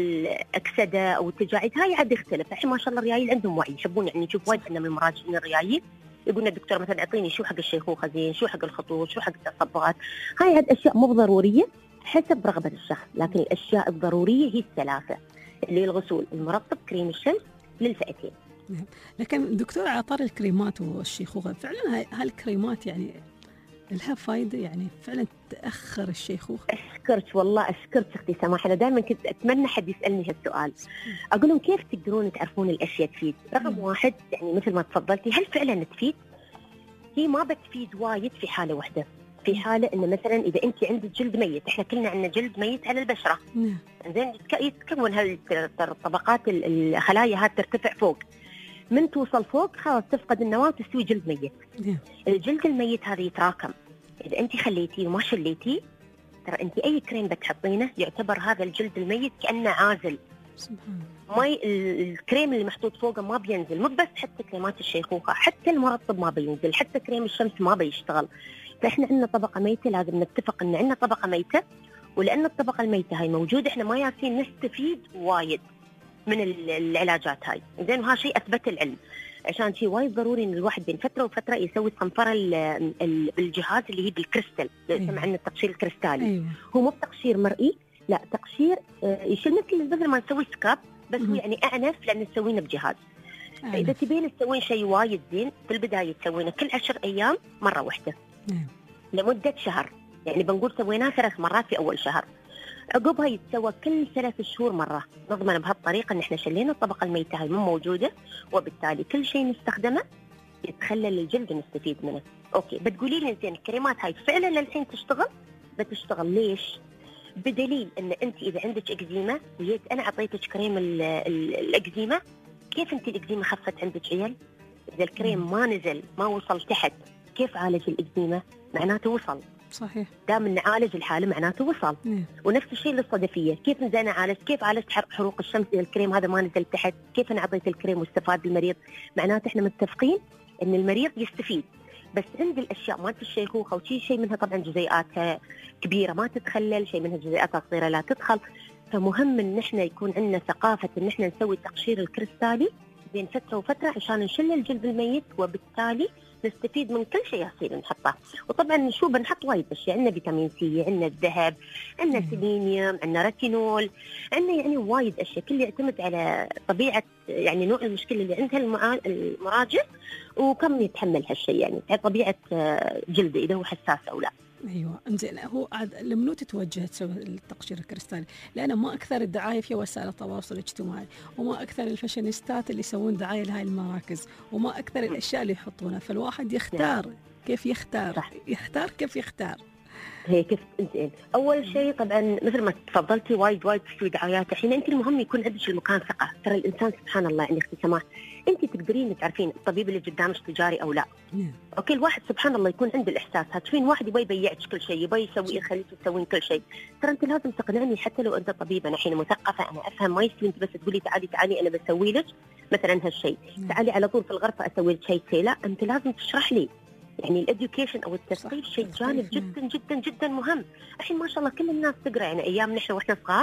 الاكسده او التجاعيد هاي عاد يختلف. الحين ما شاء الله الرجال عندهم وعي، يحبون يعني نشوف وايد عندنا من المراجعين الرجاليين يقولون الدكتور مثلا اعطيني شو حق الشيخوخه زين، شو حق الخطوط، شو حق التصبغات. هاي عاد اشياء مو ضروريه حسب رغبه الشخص، لكن الاشياء الضروريه هي الثلاثه اللي الغسول، المرطب، كريم الشمس للفئتين. لكن دكتور على طار الكريمات والشيخوخه، فعلا هالكريمات يعني لها فايده، يعني فعلا تاخر الشيخوخه؟ اشكرك والله، اشكرك اختي سماح. انا دائما كنت اتمنى حد يسالني هالسؤال، اقول لهم كيف تقدرون تعرفون الاشياء تفيد؟ رقم واحد يعني مثل ما تفضلتي، هل فعلا تفيد؟ هي ما بتفيد وايد في حاله واحده، في حاله انه مثلا اذا انت عندك جلد ميت، احنا كلنا عندنا جلد ميت على البشره. زين. يتكون هالطبقات الخلايا هذه ترتفع فوق، من توصل فوق خلاص تفقد النواه وتستوي جلد ميت. الجلد الميت هذا يتراكم، اذا انت خليتيه وما شليتيه، ترى انت اي كريم بتحطينه يعتبر هذا الجلد الميت كانه عازل. سبحان الله. ما الكريم اللي محطوط فوقه ما بينزل، مو بس حتى كريمات الشيخوخه، حتى المرطب ما بينزل، حتى كريم الشمس ما بيشتغل. فاحنا عندنا طبقه ميته، لازم نتفق ان عندنا طبقه ميته، ولان الطبقه الميته هاي موجوده احنا ما ياسين نستفيد وايد من العلاجات هاي. زين. وهذا شيء اثبت العلم، عشان شيء وايد ضروري ان الواحد بين فتره وفتره يسوي صنفره بالجهاز اللي هي بالكريستال، يسمى عنه التقشير الكريستالي. أيوة. هو مو بتقشير مرئي، لا تقشير يشيل مثل ما نسوي سكاب، بس هو يعني اعنف لان تسوينه بجهاز. فاذا تبين تسوين شيء وايد زين، في البدايه تسوينه كل 10 أيام مره واحده لمده شهر، يعني بنقول سويناه 3 مرات في اول شهر. عقبها يتسوى كل 3 شهور مرة. نضمن بهالطريقة ان احنا شلينا الطبقة الميتة هاي مو موجودة، وبالتالي كل شيء نستخدمه يتخلل الجلد ونستفيد منه. اوكي، بتقولي لي زين الكريمات هاي فعلا للحين تشتغل؟ بتشتغل. ليش؟ بدليل ان انت اذا عندك اكزيما وجيت انا اعطيتك كريم الاكزيما، كيف انت الاكزيما خفت عندك عيال؟ اذا الكريم ما نزل ما وصل تحت، كيف عالج الاكزيما؟ معناته وصل. صحيح. دام نعالج الحاله معناته وصل. ونفس الشيء للصدفيه، كيف انا عالجت؟ كيف عالجت حروق الشمس اذا الكريم هذا ما نزل تحت؟ كيف انا اعطيت الكريم واستفاد المريض؟ معناته احنا متفقين ان المريض يستفيد، بس عند الاشياء مالت الشيخوخه وشي شيء منها طبعا جزيئاتها كبيره ما تتخلل، شيء منها جزيئاتها صغيره لا تدخل. فمهم ان احنا يكون عندنا ثقافه ان احنا نسوي التقشير الكريستالي بين فترة وفترة عشان نشل الجلد الميت، وبالتالي نستفيد من كل شيء يصير نحطه. وطبعا شو بنحط وايد اشياء، عندنا فيتامين سي، عندنا الذهب، عندنا سيلينيوم، عندنا ريتينول، عندنا يعني وايد اشياء، كل يعتمد على طبيعه يعني نوع المشكله اللي عندها المراجع وكم يتحمل هالشيء، يعني على طبيعه جلده اذا هو حساس او لا. ايوه انزين، هو لمنو تتوجه تسوي التقشير الكريستالي؟ لأنه ما أكثر الدعاية في وسائل التواصل الاجتماعي، وما أكثر الفاشينيستات اللي يسوون دعاية لهاي المراكز، وما أكثر الأشياء اللي يحطونها، فالواحد يختار كيف يختار صح. يختار كيف يختار هي كيف. انت اول شيء طبعا مثل ما تفضلتي وايد تسوي دعايات الحين، انت المهم يكون عندك المكان ثقه. ترى الانسان سبحان الله يعني اختي سماح، انت تقدرين تعرفين الطبيب اللي قدامك تجاري او لا. اوكي الواحد سبحان الله يكون عنده الاحساس، هتشوفين واحد يبي يبيعك كل شيء، يبي يسوي يخليك تسوين كل شيء. ترى انت لازم تقنعني، حتى لو انت طبيب، انا الحين مثقفه، انا افهم، ما يصير انت بس تقولي تعالي انا بسوي لك مثلا هالشيء، تعالي على طول في الغرفه اسوي لك شيء، لا انت لازم تشرح لي. يعني الاديوكيشن او التثقيف شيء جانب جدا جدا جدا مهم. الحين ما شاء الله كل الناس تقرا، يعني ايام نحن واحنا صغار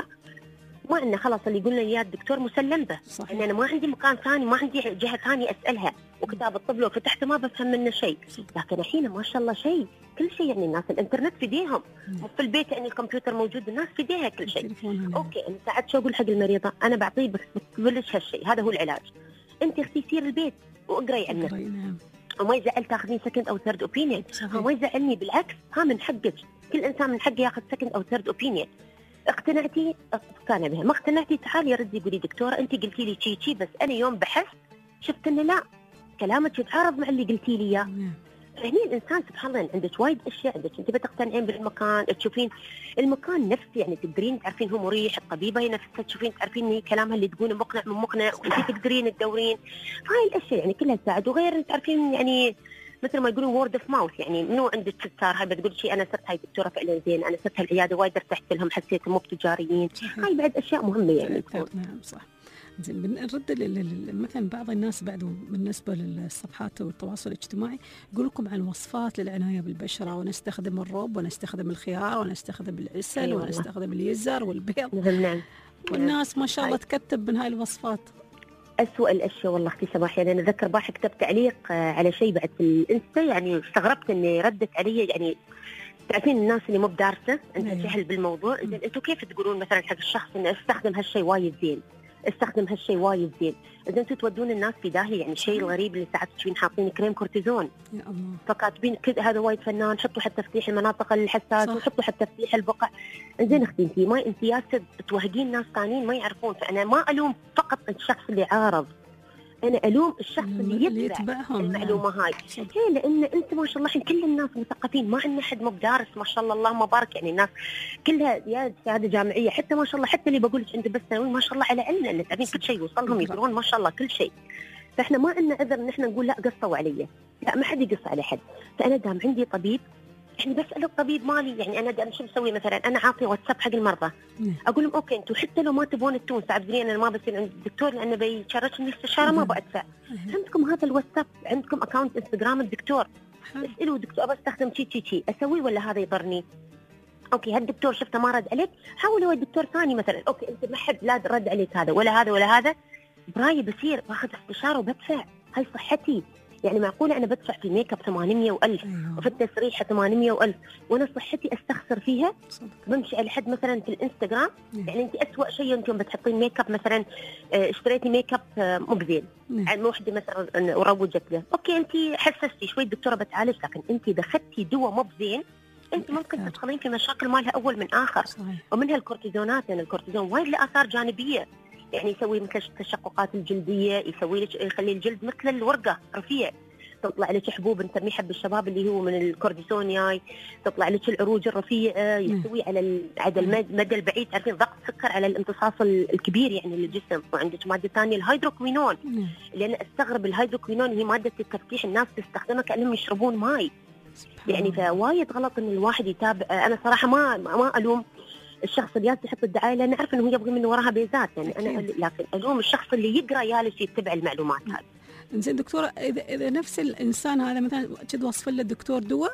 ما عندنا خلاص اللي يقول لنا اياه الدكتور مسلم به، يعني انا ما عندي مكان ثاني، ما عندي جهه ثانيه اسالها، وكتاب الطب لو فتحته ما بفهم منه شيء. لكن الحين ما شاء الله شيء كل شيء، يعني الناس الانترنت في ايديهم، في البيت يعني الكمبيوتر موجود، الناس في ايديها كل شيء. اوكي انا ساعات شو اقول حق المريضه، انا بعطيه بكتبلش هالشيء، هذا هو العلاج، انت اختي سير البيت واقراي عنه. وما يزعل تاخذين سكند او ثيرد اوبينيون، ما يزعلني بالعكس، ها من حقك، كل انسان من حقه ياخذ سكند او ثيرد اوبينيون. اقتنعتي اقتنع بها، ما اقتنعتي تعالي ردي قولي دكتوره انت قلتي لي شي، بس انا يوم بحثت شفت انه لا، كلامك يتعارض مع اللي قلتي لي اياه. هني الانسان سبحان الله عندك وايد اشياء، عندك انت بتقتنعين بالمكان، تشوفين المكان نفسه، يعني تقدرين تعرفين هو مريح، الطبيبه هي نفسها تشوفين تعرفين ان كلامها اللي تقوله مقنع من مقنع، وانت تقدرين تدورين. هاي الاشياء يعني كلها تساعد، وغير تعرفين يعني مثل ما يقولون وورد اوف ماوث، يعني منو عندك صار هاي بتقول شيء، انا صرت هاي دكتوره فعلا زين، انا صرت هالعياده وايد ارتحت لهم، حسيت مو بتجاريين. هاي بعد اشياء مهمه يعني. نعم صح. زين بنرد مثلا بعض الناس بعد بالنسبه للصفحات والتواصل الاجتماعي يقول لكم عن وصفات للعنايه بالبشره، ونستخدم الرب، ونستخدم الخيار، ونستخدم العسل، ونستخدم اليزر والبيض. نعم. والناس ما شاء الله تكتب من هاي الوصفات. أسوأ الأشياء والله اختي سماح، يعني أنا أذكر باح كتبت تعليق على شيء بعد في الإنستا، يعني استغربت إني ردت علي، يعني تعرفين الناس اللي مو بدارسة أنت جهل بالموضوع، إذا أنتم كيف تقولون مثلا حق الشخص إنه استخدم هالشيء وايد زين، استخدم هالشيء وايد زين، إذا أنتم تودون الناس في داهية. يعني شيء الغريب اللي ساعات تشوفين حاطين كريم كورتيزون يا الله، فكاتبين كذا هذا وايد فنان، حطوا حتى تفتيح المناطق الحساسة، وحطوا حتى تفتيح البقع. زين اختي انت ياسر توهقين ناس ثانيين ما يعرفون، فأنا ما ألوم فقط الشخص اللي عارض، أنا ألوم الشخص اللي يتبعهم المعلومة هاي. هي لأن أنت ما شاء الله الحين كل الناس مثقفين، ما عندنا حد مدارس ما شاء الله اللهم بارك، يعني الناس كلها يا شهادة جامعية، حتى ما شاء الله حتى اللي بقول لك أنت بس ثانوي ما شاء الله على علم، لأن تعرفين كل شيء يوصلهم يقرون ما شاء الله كل شيء. فإحنا ما عندنا عذر إن إحنا نقول لا قصوا علي، لا ما حد يقص على حد. فأنا دام عندي طبيب يعني بسأل الطبيب مالي، يعني أنا دام شو بسوي مثلا، أنا عاطي واتساب حق المرضى، أقول لهم أوكي أنتم حتى لو ما تبون تون تعبدين أنا ما بصير عند الدكتور لأنه بيشاركني الاستشارة ما بأدفع، عندكم هذا الواتساب، عندكم أكاونت انستغرام الدكتور، اسألوا دكتور بستخدم شي أسوي ولا هذا يضرني. أوكي هالدكتور شفته ما رد عليك، حاولوا دكتور ثاني مثلا، أوكي أنت ما حد لا رد عليك هذا ولا هذا ولا هذا، براي بصير باخذ استشارة وبدفع، هاي صحتي. يعني معقولة أنا بدفع في الميك اب 800 وألف، وفي التسريحة 800 وألف، وأنا صحتي أستخسر فيها؟ بمشي على حد مثلا في الإنستغرام، يعني أنت أسوأ شيء أنت يوم بتحطين ميك اب مثلا، اشتريتي ميك اب مو بزين، يعني وحدة مثلا وروجت له، أوكي أنت حسستي شوي الدكتورة بتعالج، لكن أنت دخلتي دواء مو بزين، أنت ممكن تدخلين في مشاكل مالها أول من آخر. ومنها الكورتيزونات، يعني الكورتيزون وايد له آثار جانبية، يعني يسوي مثل التشققات الجلدية، يخلي الجلد مثل الورقة رفيع، تطلع لك حبوب نسميه حب الشباب اللي هو من الكورتيزون جاي، تطلع لك العروج الرفيعة، يسوي على المدى البعيد تعرفين ضغط سكر على الامتصاص الكبير يعني للجسم. وعندك مادة ثانية الهيدروكوينون، لأن استغرب الهيدروكوينون هي مادة التفتيح، الناس تستخدمها كأنهم يشربون ماي، يعني فوايد غلط إن الواحد يتابع. أنا صراحة ما ألوم الشخص اللي يحط الدعاية، لأن أعرف إنه هو يبغي من وراها بيزات، يعني أنا لكن ألوم الشخص اللي يقرأ يالش يتبع المعلومات هذه. زين دكتورة، إذا نفس الإنسان هذا مثلا كد وصف له الدكتور دواء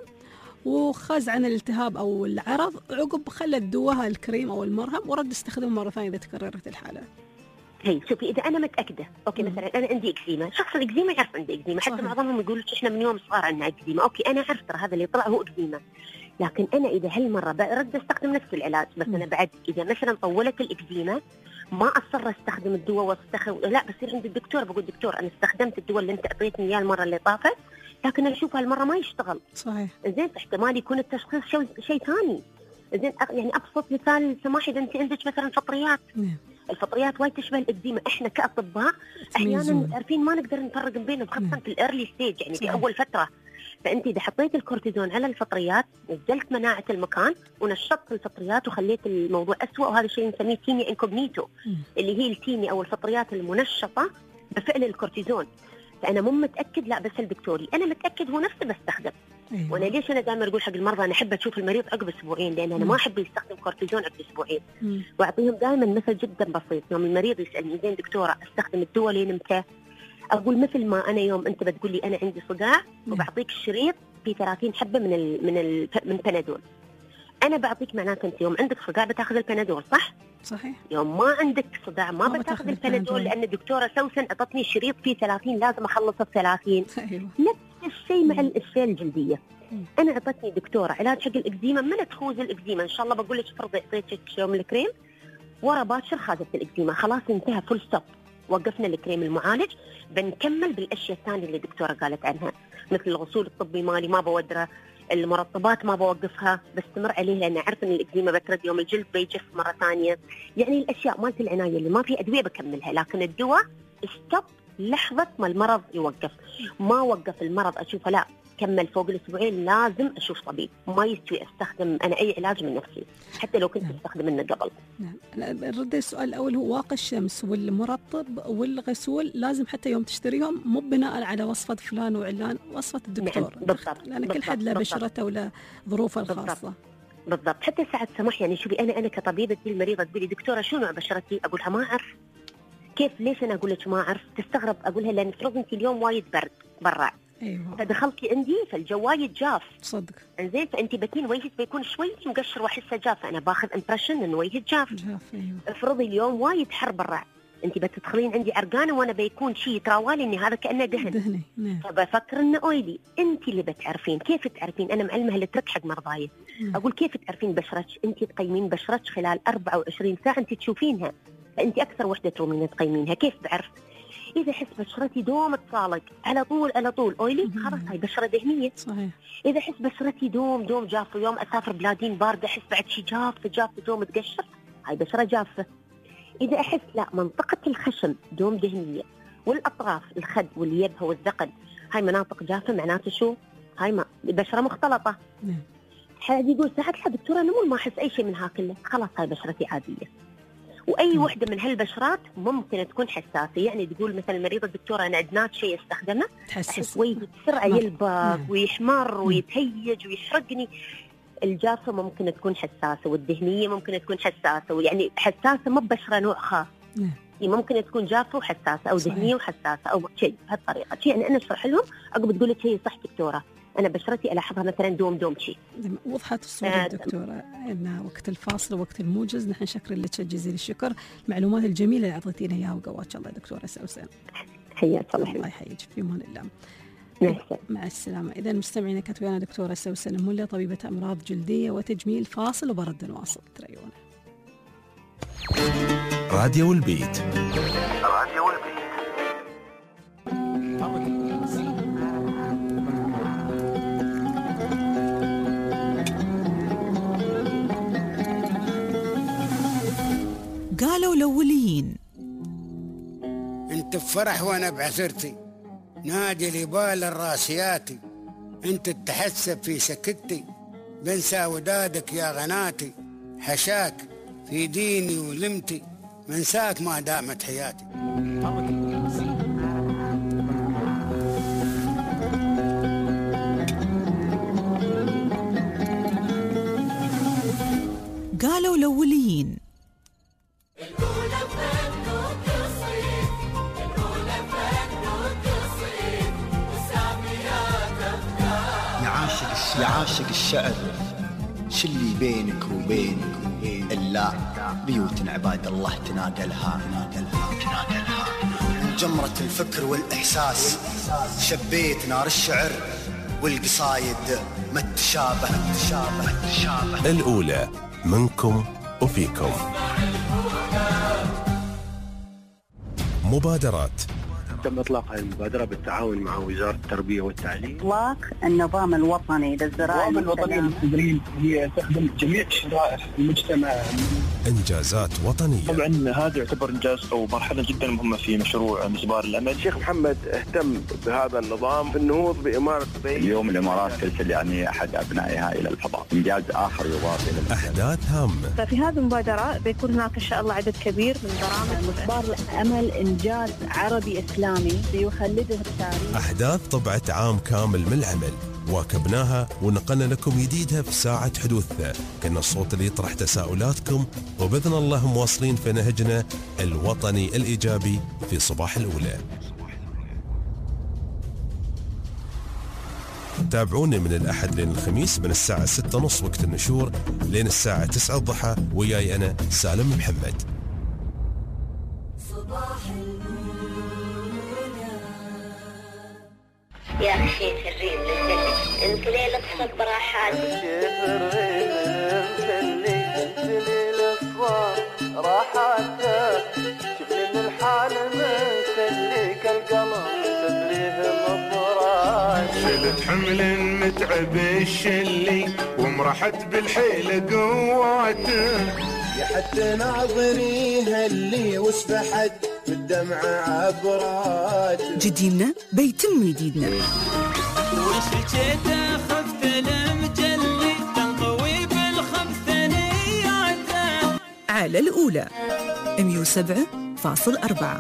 وخاز عن الالتهاب أو العرض، عقب خلى الدواء الكريم أو المرهم ورد استخدمه مرة ثانية إذا تكررت الحالة، هي شوفي اذا انا متاكده اوكي مثلا انا عندي اكزيما، شخص الاكزيما يعرف عندي اكزيما، حتى معظمهم يقولوا احنا من يوم صغار عندنا اكزيما، اوكي انا عرفت ترى هذا اللي طلع هو اكزيما. لكن انا اذا هالمره برد استخدم نفس العلاج، بس انا بعد اذا مثلا طولت الاكزيما ما اصر استخدم الدواء لا بصير عند الدكتور بقول دكتور انا استخدمت الدواء اللي انت اعطيتني اياه المره اللي طافت، لكن اشوف هالمره ما يشتغل. صحيح. زين احتمال يكون التشخيص شيء ثاني. زين يعني ابسط مثال سماح، اذا انت عندك مثلا فطريات، الفطريات وايد تشبه الاكزيما، احنا كاطباء احيانا عارفين ما نقدر نفرق بينهم، خاصه في الايرلي ستيج يعني في اول فتره. فانت اذا حطيت الكورتيزون على الفطريات نزلت مناعه المكان ونشطت الفطريات وخليت الموضوع اسوء، وهذا الشيء نسميه كيميا انكوجنيتو، اللي هي الكيميا او الفطريات المنشطه بفعل الكورتيزون. فانا مو متاكد لا بس الدكتوري، انا متاكد هو نفسه بستخدم. وانا ليش انا دائما اقول حق المرضى انا احب اشوف المريض عقب اسبوعين، لان انا ما احب يستخدم كورتيزون عقب اسبوعين. واعطيهم دائما مثل جدا بسيط، يوم المريض يسالني زين دكتوره استخدم الدواء لين متى؟ اقول مثل ما انا يوم انت بتقول لي انا عندي صداع وبعطيك شريط في 30 حبه من بنادول، انا بعطيك معناته انت يوم عندك صداع بتاخذ البنادول صح؟ صحيح. يوم ما عندك صداع ما بتاخذ البنادول، لان الدكتوره سوسن اعطتني شريط فيه 30 لازم اخلصه في 30. أيوة. نفس الشيء مع الاشياء الجلديه. انا اعطتني دكتوره علاج حق الاكزيما، من تخوز الاكزيما ان شاء الله بقول لك فرضي اعطيتك يوم الكريم ورا باكر خاذت الاكزيما، خلاص انتهى فول ستوب، وقفنا الكريم المعالج، بنكمل بالاشياء الثانيه اللي الدكتوره قالت عنها، مثل الغسول الطبي مالي ما بودره، المرطبات ما بوقفها، بستمر عليه لان اعرف ان الاكزيما بترد يوم الجلد بيجف مره ثانيه. يعني الاشياء مالت العنايه اللي ما في ادويه بكملها، لكن الدواء ستوب لحظه ما المرض يوقف. ما وقف المرض اشوفه لا كمل فوق الاسبوعين لازم اشوف طبيب، ما يستوي استخدم انا اي علاج من نفسي حتى لو كنت استخدم منه قبل. نعم. رد السؤال الاول هو واقي الشمس والمرطب والغسول لازم حتى يوم تشتريهم مو بناء على وصفه فلان وعلان، وصفه الدكتور. نعم. بالضبط. لان كل حد له بشرته ولا ظروفه الخاصه. بالضبط. حتى ساعات سماح يعني شوفي انا كطبيبه تجي المريضه تقول لي دكتوره شو نوع بشرتي؟ اقولها ما اعرف. كيف ليش انا اقول لك ما اعرف؟ تستغرب. اقولها لان فرض انت اليوم وايد برد برا، ايوه فدخلتي عندي فالجو وايد جاف صدق، انزين فانت بتين وجهك بيكون شوي مقشر واحسه جاف، انا باخذ امبريشن انه وجهك جاف. ايوه. افرضي اليوم وايد حر برا، انت بتدخلين عندي عرقانه وانا بيكون شيء تراوالي اني هذا كانه دهني. نعم. فبفكر انه اويلي. انت اللي بتعرفين. كيف تعرفين؟ انا معلمه هالترك حق مرضاي. اقول كيف تعرفين بشرتك؟ انت تقيمين بشرتك خلال 24 ساعه انت تشوفينها، فانت اكثر وحده ترومين تقيمينها. كيف بعرف؟ إذا أحس بشرتي دوم تصالق على طول أويلي، خلاص هاي بشرة دهنية. صحيح. إذا أحس بشرتي دوم جافة، يوم أسافر بلادين باردة أحس بعد شي جافة دوم تقشر، هاي بشرة جافة. إذا أحس لا منطقة الخشم دوم دهنية والأطراف الخد واليد والذقن هاي مناطق جافة، معناته شو؟ هاي ما بشرة مختلطة. حد يقول ساعات لا دكتورة أنا ما أحس أي شيء من هاكله، خلاص هاي بشرتي عادية. واي وحده من هالبشرات ممكن تكون حساسه، يعني تقول مثلا المريضه الدكتوره انا عدنات شيء استخدمه احس بسرعه يلبق ويحمر ويتهيج ويحرقني. الجافه ممكن تكون حساسه، والدهنيه ممكن تكون حساسه، ويعني حساسه مو ببشره نوع خاص. ممكن تكون جافه وحساسه او دهنيه وحساسه او شيء بهالطريقه. يعني انا اشرح لهم عقب تقول لك هي صح دكتوره أنا بشرتي ألاحظها مثلا دوم شيء. وضحت الصورة دكتورة. إن وقت الفاصل ووقت الموجز نحن شكرا لك جزيل الشكر، المعلومات الجميلة اللي أعطيتينا إياها وقواك الله دكتورة سوسن. حياك الله. الله يحييك في أمان الله. مع السلامة. إذا مستمعينا كانت ويانا دكتورة سوسن ملا طبيبة أمراض جلدية وتجميل. فاصل وبرد نواصل تريونا. راديو البيت. قالوا الأوليين انت بفرح وانا بعثرتي، نادي لبال الراسياتي، انت تتحسب في سكتي، بنسى ودادك يا غناتي، حشاك في ديني ولمتي، منساك ما دامت حياتي. قالوا الأوليين يا عاشق الشعر شلي بينك وبينك إلا بيوت عباد الله تنادلها جمرة الفكر والإحساس شبيت نار الشعر والقصايد ما تشابه الأولى منكم وفيكم. مبادرات. تم إطلاق هذه المبادرة بالتعاون مع وزارة التربية والتعليم. إطلاق النظام الوطني للزراعة. النظام الوطني للتدريب هي تخدم جميع شرائح المجتمع. إنجازات وطنية. طبعا هذا يعتبر إنجاز أو مرحلة جدا مهمة في مشروع مسبار الأمل. الشيخ محمد اهتم بهذا النظام في النهوض بإمارة دبي. اليوم الإمارات ترسل يعني أحد أبنائها إلى الفضاء، إنجاز آخر يضاف إلى أحداث هامة. ففي هذه المبادرة بيكون هناك إن شاء الله عدد كبير من برامج. مسبار الأمل إنجاز عربي إسلامي بيخلده التاريخ. أحداث طبعت عام كامل من العمل واكبناها ونقلنا لكم جديدها في ساعة حدوثها. كنا الصوت اللي يطرح تساؤلاتكم، وبإذن الله مواصلين في نهجنا الوطني الإيجابي في صباح الأولى. تابعوني من الأحد لين الخميس من الساعة 6:30 وقت النشور لين الساعة 9 الضحى، وياي أنا سالم محمد. يا خشيت الريم للدلك انت ليلة صبر حال خشيت الريم مسلي الصبر راحته شفلي من الحال مسليك القلب تدريه مضرات شلت حمل متعب الشلي ومرحت بالحيل قواته يا حتى ناظري هاللي وسبحت بالدمع عبرات جديدنا بيتم جديدنا. وشجيت خفت المجلي تنطوي بالخبث نياته على الأولى 107.4.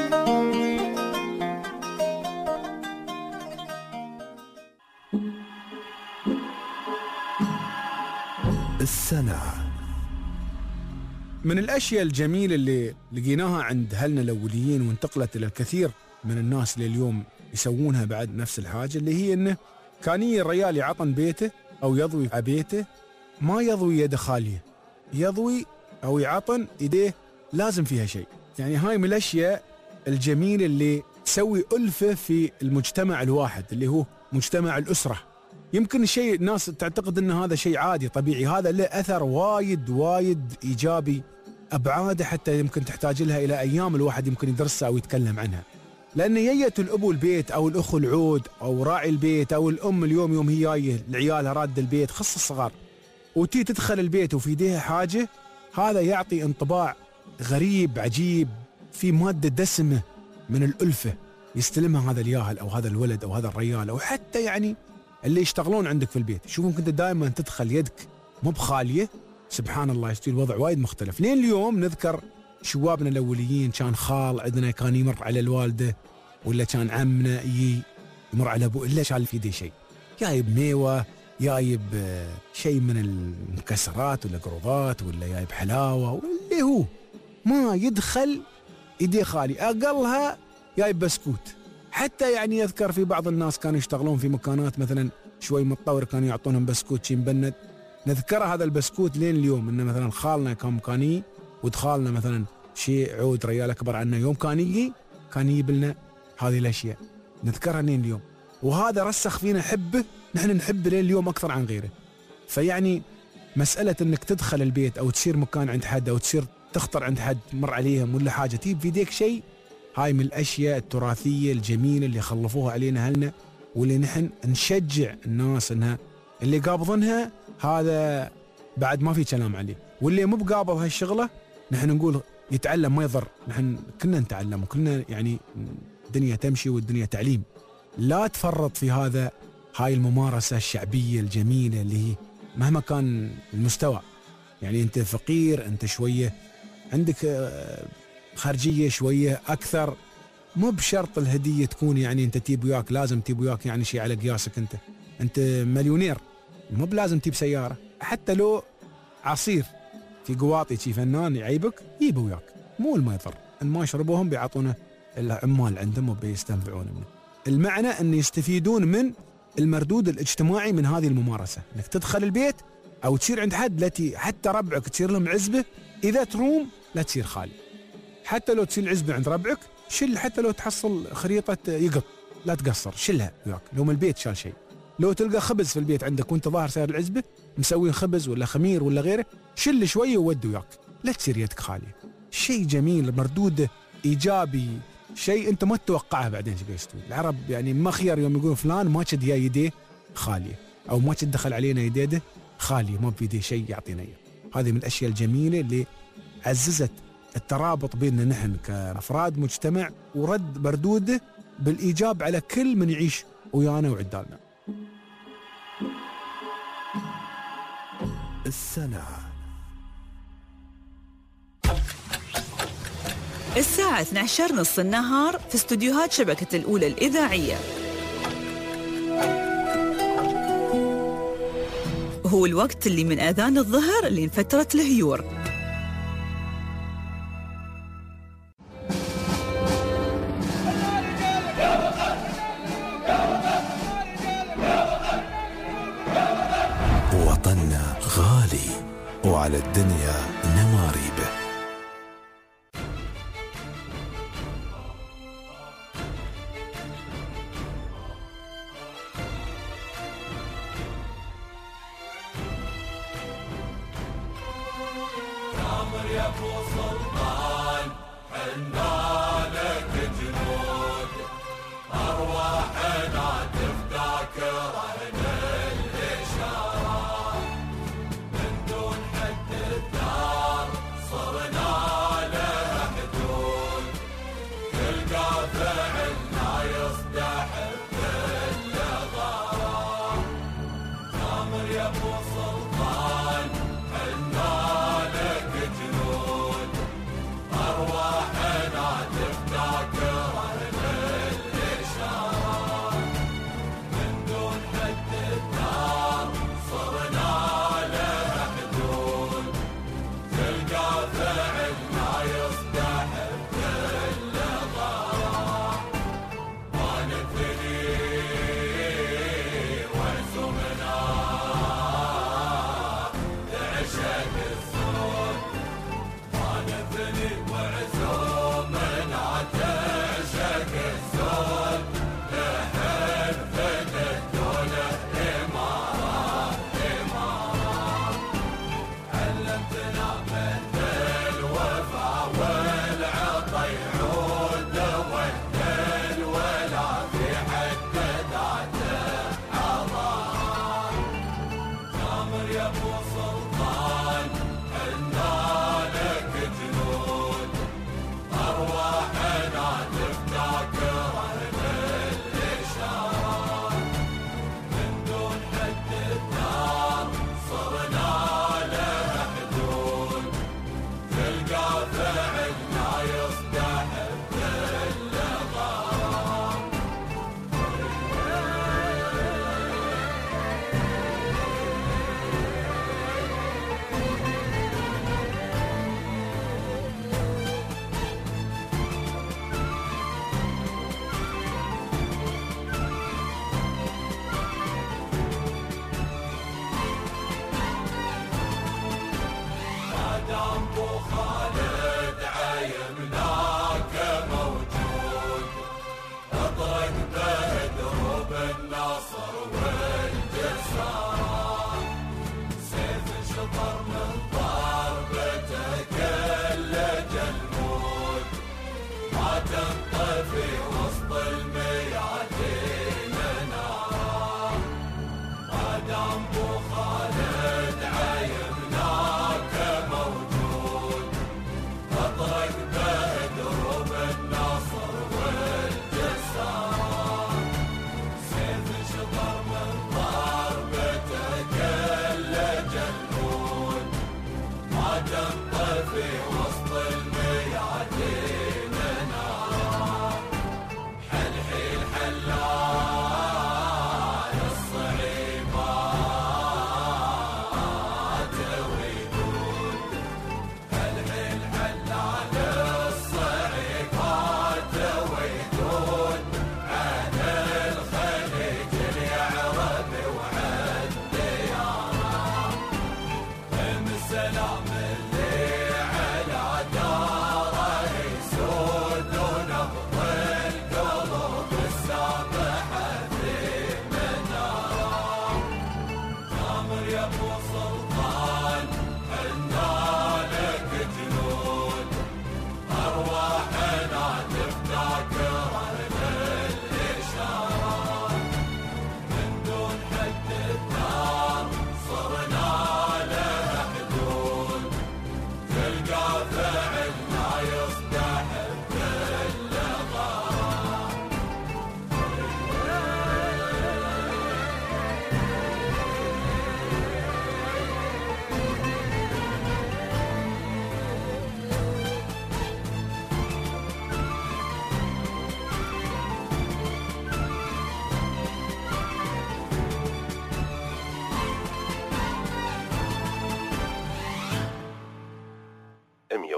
السنة. من الأشياء الجميلة اللي لقيناها عند أهلنا الأوليين وانتقلت إلى الكثير من الناس لليوم يسوونها بعد نفس الحاجة، اللي هي إنه كان يجي الرجال يعطن بيته أو يضوي على بيته، ما يضوي يده خالية، يضوي أو يعطن إيديه لازم فيها شيء. يعني هاي من الأشياء الجميلة اللي تسوي ألفة في المجتمع الواحد اللي هو مجتمع الأسرة. يمكن الشيء الناس تعتقد ان هذا شيء عادي طبيعي، هذا له اثر وايد ايجابي، ابعاده حتى يمكن تحتاج لها الى ايام الواحد يمكن يدرسها او يتكلم عنها. لان يية الابو البيت او الاخ العود او راعي البيت او الام اليوم يوم هي جايه لعيالها راد البيت خص الصغار وتي تدخل البيت وفي يديها حاجه، هذا يعطي انطباع غريب عجيب، في ماده دسمه من الالفه يستلمها هذا الياهل او هذا الولد او هذا الرجال او حتى يعني اللي يشتغلون عندك في البيت. شوفوا كنت دائما تدخل يدك مو بخاليه، سبحان الله يستوي الوضع وايد مختلف. لين اليوم نذكر شوابنا الاوليين، كان خال عندنا كان يمر على الوالده ولا كان عمنا يمر على ابوه الا شال في يده شيء، جايب ميوه، جايب شيء من المكسرات ولا قروضات ولا جايب حلاوه، واللي هو ما يدخل يديه خالي، اقلها جايب بسكوت. حتى يعني يذكر في بعض الناس كانوا يشتغلون في مكانات مثلا شوي متطور كانوا يعطونهم بسكوت شي مبند، نذكر هذا البسكوت لين اليوم. انه مثلا خالنا كان مكاني ودخالنا مثلا شيء عود ريال اكبر عنا يوم كان يجي كان يجيب لنا هذه الاشياء، نذكرها لين اليوم. وهذا رسخ فينا حبه، نحن نحبه لين اليوم اكثر عن غيره. فيعني مساله انك تدخل البيت او تسير مكان عند حد او تسير تخطر عند حد مر عليهم ولا حاجه تجيب في يديك شيء، هاي من الأشياء التراثية الجميلة اللي خلفوها علينا أهلنا، واللي نحن نشجع الناس أنها اللي قابضنها هذا بعد ما في كلام عليه، واللي مو بقابض هالشغلة نحن نقول يتعلم ما يضر. نحن كلنا نتعلم وكلنا يعني الدنيا تمشي والدنيا تعليم، لا تفرط في هذا. هاي الممارسة الشعبية الجميلة اللي هي مهما كان المستوى، يعني أنت فقير، أنت شوية عندك خارجية شوية أكثر، مو بشرط الهدية تكون يعني أنت تجيب وياك، لازم تجيب وياك يعني شيء على قياسك. أنت مليونير مو بلازم تجيب سيارة، حتى لو عصير في قواطي شي فنان يعيبك يجيب وياك، مو ما يضر. إن ما يشربوهم بيعطونه العمال عندهم وبيستنفعون منه. المعنى أن يستفيدون من المردود الاجتماعي من هذه الممارسة، أنك تدخل البيت أو تصير عند حد التي حتى ربعك تصير لهم عزبة، إذا تروم لا تصير خالي. حتى لو تصير العزبة عند ربعك شل، حتى لو تحصل خريطة يقط لا تقصر شلها وياك، لو من البيت شال شيء. لو تلقى خبز في البيت عندك وانت ظاهر سير العزبة مسوين خبز ولا خمير ولا غيره، شل شوية وود وياك، لا تصير يدك خالية. شيء جميل مردود إيجابي، شيء أنت ما تتوقعه بعدين. شبيستوي العرب يعني مخير يوم يقولون فلان ما شد يديه خالية، أو ما شد دخل علينا يديه خالية، ما بيديه شيء يعطينا إياه. هذه من الأشياء الجميلة اللي عززت الترابط بيننا نحن كأفراد مجتمع، ورد مردوده بالإيجاب على كل من يعيش ويانا وعدالنا. الساعة 12:30 النهار في استوديوهات شبكة الأولى الإذاعية. هو الوقت اللي من أذان الظهر لين فترة الهيور. وطننا غالي وعلى الدنيا نماريبه. يا ابو سلطان حنا لك جنود، ارواحنا تفداك رهن الاشاره، من دون حد الدار صرنا له حدود، كل قافع لنا يصدح بكل غرام. تامر يا ابو سلطان حنا لك جنود، أرواحنا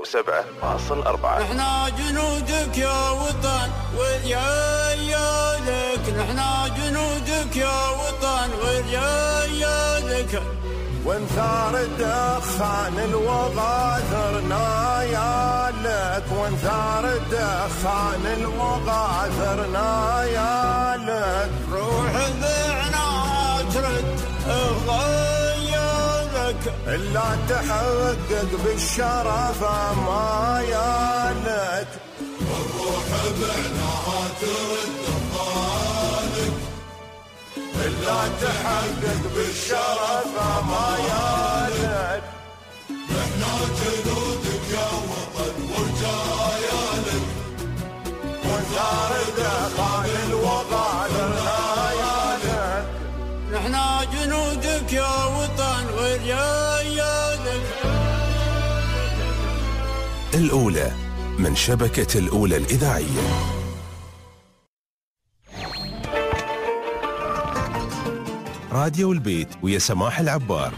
107.4. نحنا جنودك يا وطن ورجالك، نحنا جنودك يا وطن ورجالك. وانثار الدخان الوغى ثرنا يالك، وانثار الدخان الوغى ثرنا يالك. روح ذعنا ترد غيالك، إلا تحقق بالشرف ما يالك. والروح بعناها ترد غالك، إلا تحقق بالشرف ما يالك. احنا جنودك يا وطن ورجايالك، وانثار الدخان الوغى ثرنا يالك. نحنا جنودك يا وطن ورجايالك. الأولى من شبكة الأولى الإذاعية. راديو البيت ويا سماح العبار.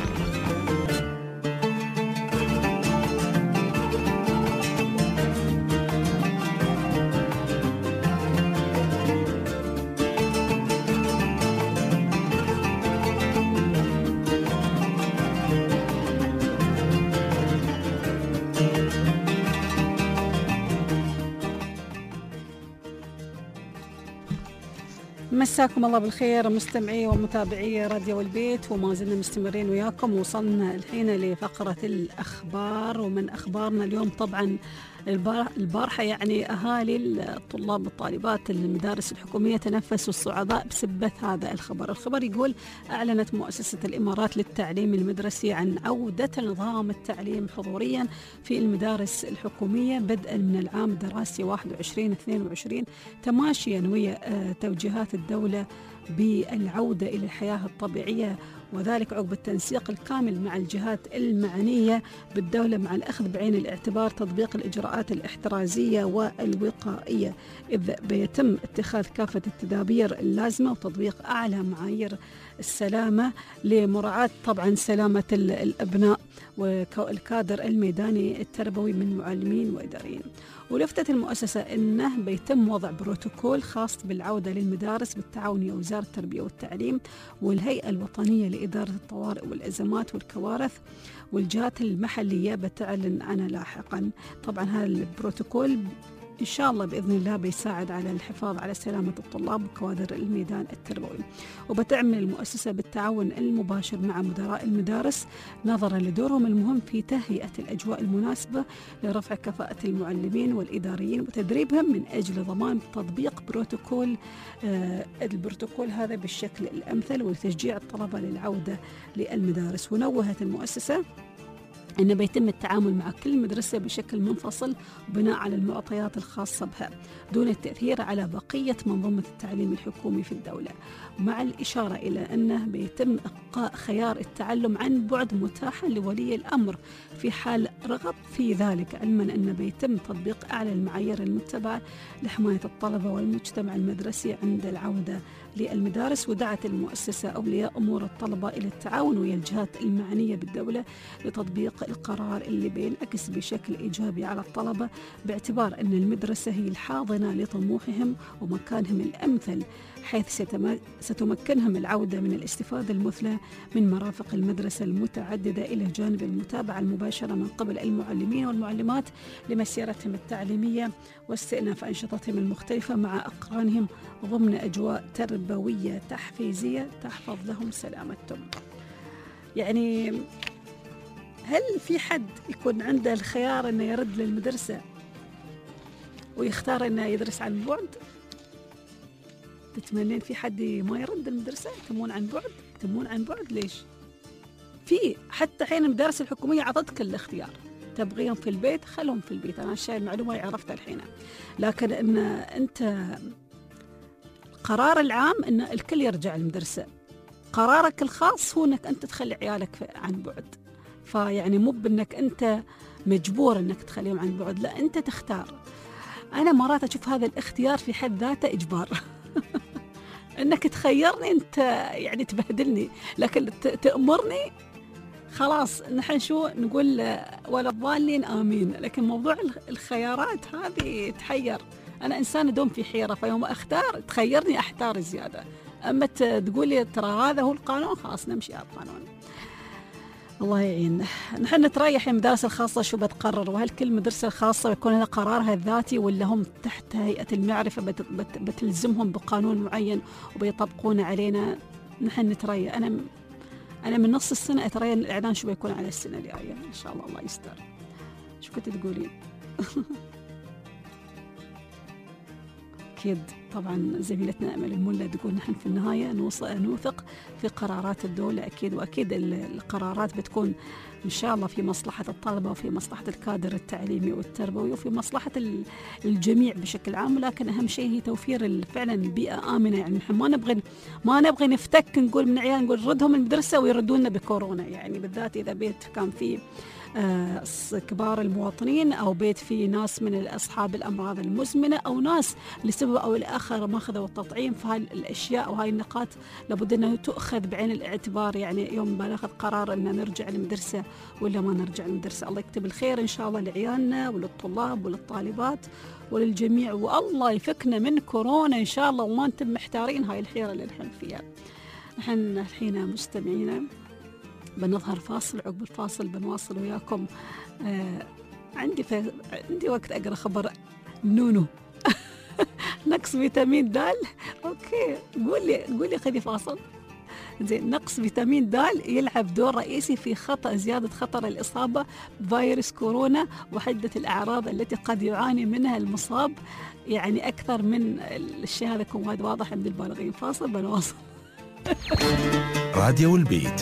مساكم الله بالخير مستمعي ومتابعي راديو البيت، وما زلنا مستمرين وياكم. وصلنا الحين لفقرة الأخبار، ومن أخبارنا اليوم طبعا البارحة يعني أهالي الطلاب والطالبات المدارس الحكومية تنفسوا الصعداء بسبة هذا الخبر. الخبر يقول: أعلنت مؤسسة الإمارات للتعليم المدرسي عن عودة نظام التعليم حضوريا في المدارس الحكومية بدءا من العام الدراسي 21-22 تماشيا ويا توجيهات الدولة بالعودة إلى الحياة الطبيعية، وذلك عقب التنسيق الكامل مع الجهات المعنية بالدولة مع الأخذ بعين الاعتبار تطبيق الإجراءات الاحترازية والوقائية، إذ بيتم اتخاذ كافة التدابير اللازمة وتطبيق أعلى معايير السلامة لمراعاة طبعا سلامة الأبناء والكادر الميداني التربوي من معلمين وإداريين. ولفتت المؤسسة أنه بيتم وضع بروتوكول خاص بالعودة للمدارس بالتعاون مع وزارة التربية والتعليم والهيئة الوطنية لإدارة الطوارئ والأزمات والكوارث، والجهات المحلية بتعلن عنه لاحقا. طبعا هذا البروتوكول إن شاء الله بإذن الله بيساعد على الحفاظ على سلامة الطلاب وكوادر الميدان التربوي. وبتعمل المؤسسة بالتعاون المباشر مع مدراء المدارس نظرا لدورهم المهم في تهيئة الأجواء المناسبة لرفع كفاءة المعلمين والإداريين وتدريبهم من أجل ضمان تطبيق البروتوكول هذا بالشكل الأمثل ولتشجيع الطلبة للعودة للمدارس. ونوهت المؤسسة أنه بيتم التعامل مع كل مدرسة بشكل منفصل بناء على المعطيات الخاصة بها دون التأثير على بقية منظومة التعليم الحكومي في الدولة، مع الإشارة إلى أنه بيتم إبقاء خيار التعلم عن بعد متاحا لولي الأمر في حال رغب في ذلك، علما أنه بيتم تطبيق أعلى المعايير المتبعة لحماية الطلبة والمجتمع المدرسي عند العودة للمدارس. ودعت المؤسسة أولياء أمور الطلبة إلى التعاون ويا الجهات المعنية بالدولة لتطبيق القرار اللي بينعكس بشكل إيجابي على الطلبة، باعتبار أن المدرسة هي الحاضنة لطموحهم ومكانهم الأمثل، حيث ستمكنهم العودة من الاستفادة المثلى من مرافق المدرسة المتعددة إلى جانب المتابعة المباشرة من قبل المعلمين والمعلمات لمسيرتهم التعليمية واستئناف أنشطتهم المختلفة مع أقرانهم ضمن أجواء تربوية تحفيزية تحفظ لهم سلامتهم. يعني هل في حد يكون عنده الخيار أنه يرد للمدرسة ويختار أنه يدرس عن بعد؟ تتمنين في حد ما يرد المدرسة يتمون عن بعد؟ يتمون عن بعد ليش؟ في حتى حين المدارس الحكومية عطتك الاختيار، تبغيهم في البيت خلهم في البيت. أنا الشيء المعلومة عرفتها الحين، لكن أن أنت قرار العام أن الكل يرجع المدرسة، قرارك الخاص هو أنك أنت تخلي عيالك عن بعد. فيعني مو بأنك أنت مجبور أنك تخليهم عن بعد، لا أنت تختار. أنا مرات أشوف هذا الاختيار في حد ذاته إجبار أنك تخيرني أنت يعني تبهدلني، لكن تأمرني خلاص نحن شو نقول ولا الضالين آمين. لكن موضوع الخيارات هذه تحير. أنا إنسان دوم في حيرة، فيوم أختار تخيرني أحتار زيادة. أما تقولي ترى هذا هو القانون، خلاص نمشي على القانون. الله يعين. نحن نتريح المدارس الخاصة شو بتقرر، وهل كل مدرسة خاصة يكون لها قرارها الذاتي ولا هم تحت هيئة المعرفة بتلزمهم بقانون معين وبيطبقونه علينا؟ نحن نتريح. أنا من نص السنة أتريح الإعلان شو بيكون على السنة الجاية إن شاء الله. الله يستر. شو كنت تقولين؟ أكيد طبعا زميلتنا أمل الملا تقول نحن في النهاية نوثق في قرارات الدولة أكيد، وأكيد القرارات بتكون إن شاء الله في مصلحة الطلبة وفي مصلحة الكادر التعليمي والتربوي وفي مصلحة الجميع بشكل عام. ولكن أهم شيء هي توفير فعلا بيئة آمنة. يعني نحن ما نبغي نفتك نقول من عيال نقول ردهم المدرسة ويردونا بكورونا، يعني بالذات إذا بيت كان فيه كبار المواطنين أو بيت فيه ناس من أصحاب الأمراض المزمنة أو ناس لسبب أو لآخر ما أخذوا التطعيم. فهاي الأشياء وهاي النقاط لابد أنها تؤخذ بعين الاعتبار، يعني يوم بناخذ قرار أن نرجع المدرسة ولا ما نرجع المدرسة. الله يكتب الخير إن شاء الله لعيالنا وللطلاب وللطالبات وللجميع، والله يفكنا من كورونا إن شاء الله وما نتم محتارين هاي الحيرة اللي نحن فيها. نحن الحين مستمعينا بنظهر فاصل، عقب الفاصل بنواصل وياكم. عندي وقت أقرأ خبر نونو نقص فيتامين د. أوكي قولي خذي فاصل. زين، نقص فيتامين د يلعب دور رئيسي في زيادة خطر الإصابة بفيروس كورونا وحدة الأعراض التي قد يعاني منها المصاب، يعني أكثر من الشيء هذا يكون وايد واضح عند البالغين. فاصل بنواصل. راديو البيت.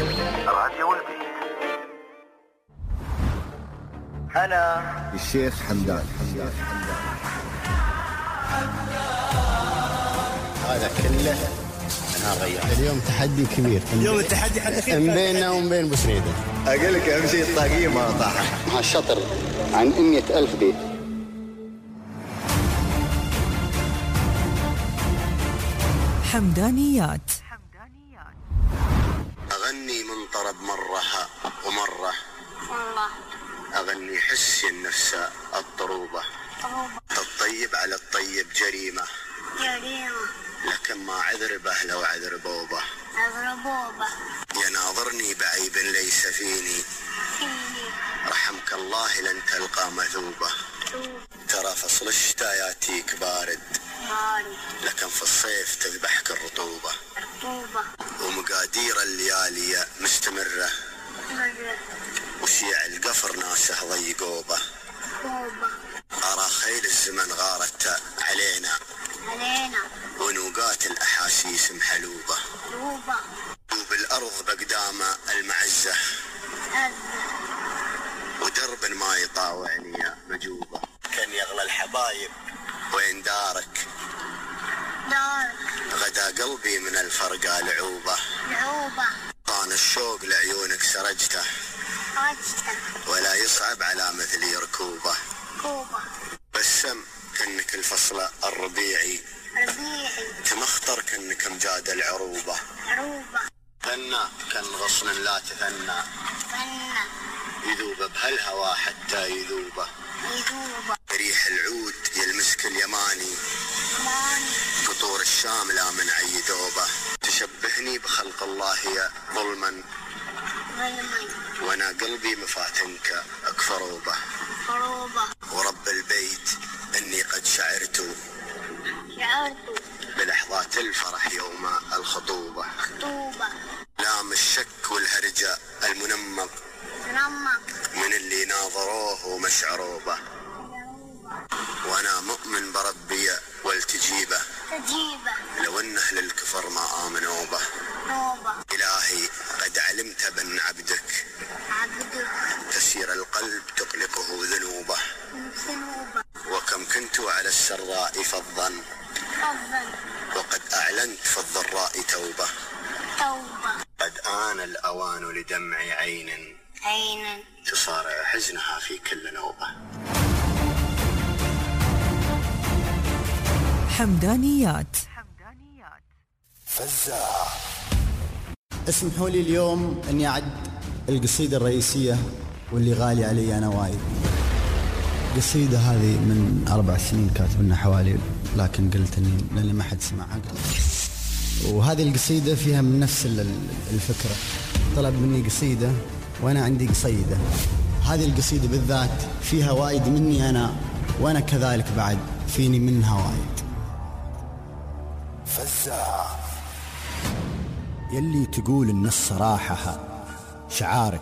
أنا الشيخ حمدان. هذا كله أنا غير. اليوم تحدي كبير. اليوم التحدي حقك بيننا وبين بوسريدة. أقول لك أهم شيء الطاقية ما طاحت. مع الشطر عن 100,000 بيت. حمدانيات. أغني من طرب مرة ومرة والله، أغني حسي النفس الطروبة، الطيب على الطيب جريمة، لكن ما عذر به لو عذر بوبة، يناظرني بعيب ليس فيني، رحمك الله لن تلقى مثوبة، ترى فصل الشتاء ياتيك بارد، لكن في الصيف تذبحك الرطوبة، ومقادير الليالي مستمرة، وشيع القفر ناسه ضيقوبة، أرى خيل الزمن غارت علينا ونوقات الأحاسيس محلوبة، وبالأرض بقدام المعزة ودرب ما يطاوعني مجوبة، كان يغلى الحبايب وين دارك، غدا قلبي من الفرقة لعوبة، طان الشوق لعيونك سرجته ولا يصعب على مثلي ركوبة، بسم كأنك الفصل الربيعي تمخطر كأنك امجاد العروبة، ثنى كان غصن لا تثنى يذوب بهالهوى حتى يذوبه، ريح العود يلمسك اليماني قطور الشام لا من عيدوبه، تشبهني بخلق الله يا ظلما وانا قلبي مفاتنك اكفروبه، ورب البيت اني قد شعرت بلحظات الفرح يوم الخطوبة، لام الشك والهرجة المنمق من اللي ناظروه ومشعروبه، وانا مؤمن بربي والتجيبه لو ان اهل الكفر ما امنوا به، الهي قد علمت بان عبدك تسير القلب تقلقه ذنوبه، وكم كنت على السراء فظا وقد اعلنت في الضراء توبه، قد آن الاوان لدمع عين تصارع حزنها في كل نوبه. حمدانيات. فزاع. اسمحوا لي اليوم اني اعد القصيدة الرئيسية واللي غالي علي أنا وايد. القصيدة هذه من 4 سنين كاتبنا حوالي، لكن قلت إني لأني ما حد سمعها. وهذه القصيدة فيها من نفس الفكرة. طلب مني قصيدة وأنا عندي قصيدة. هذه القصيدة بالذات فيها وايد مني أنا، وأنا كذلك بعد فيني منها وايد. فزاع يلي تقول إن الصراحة شعارك،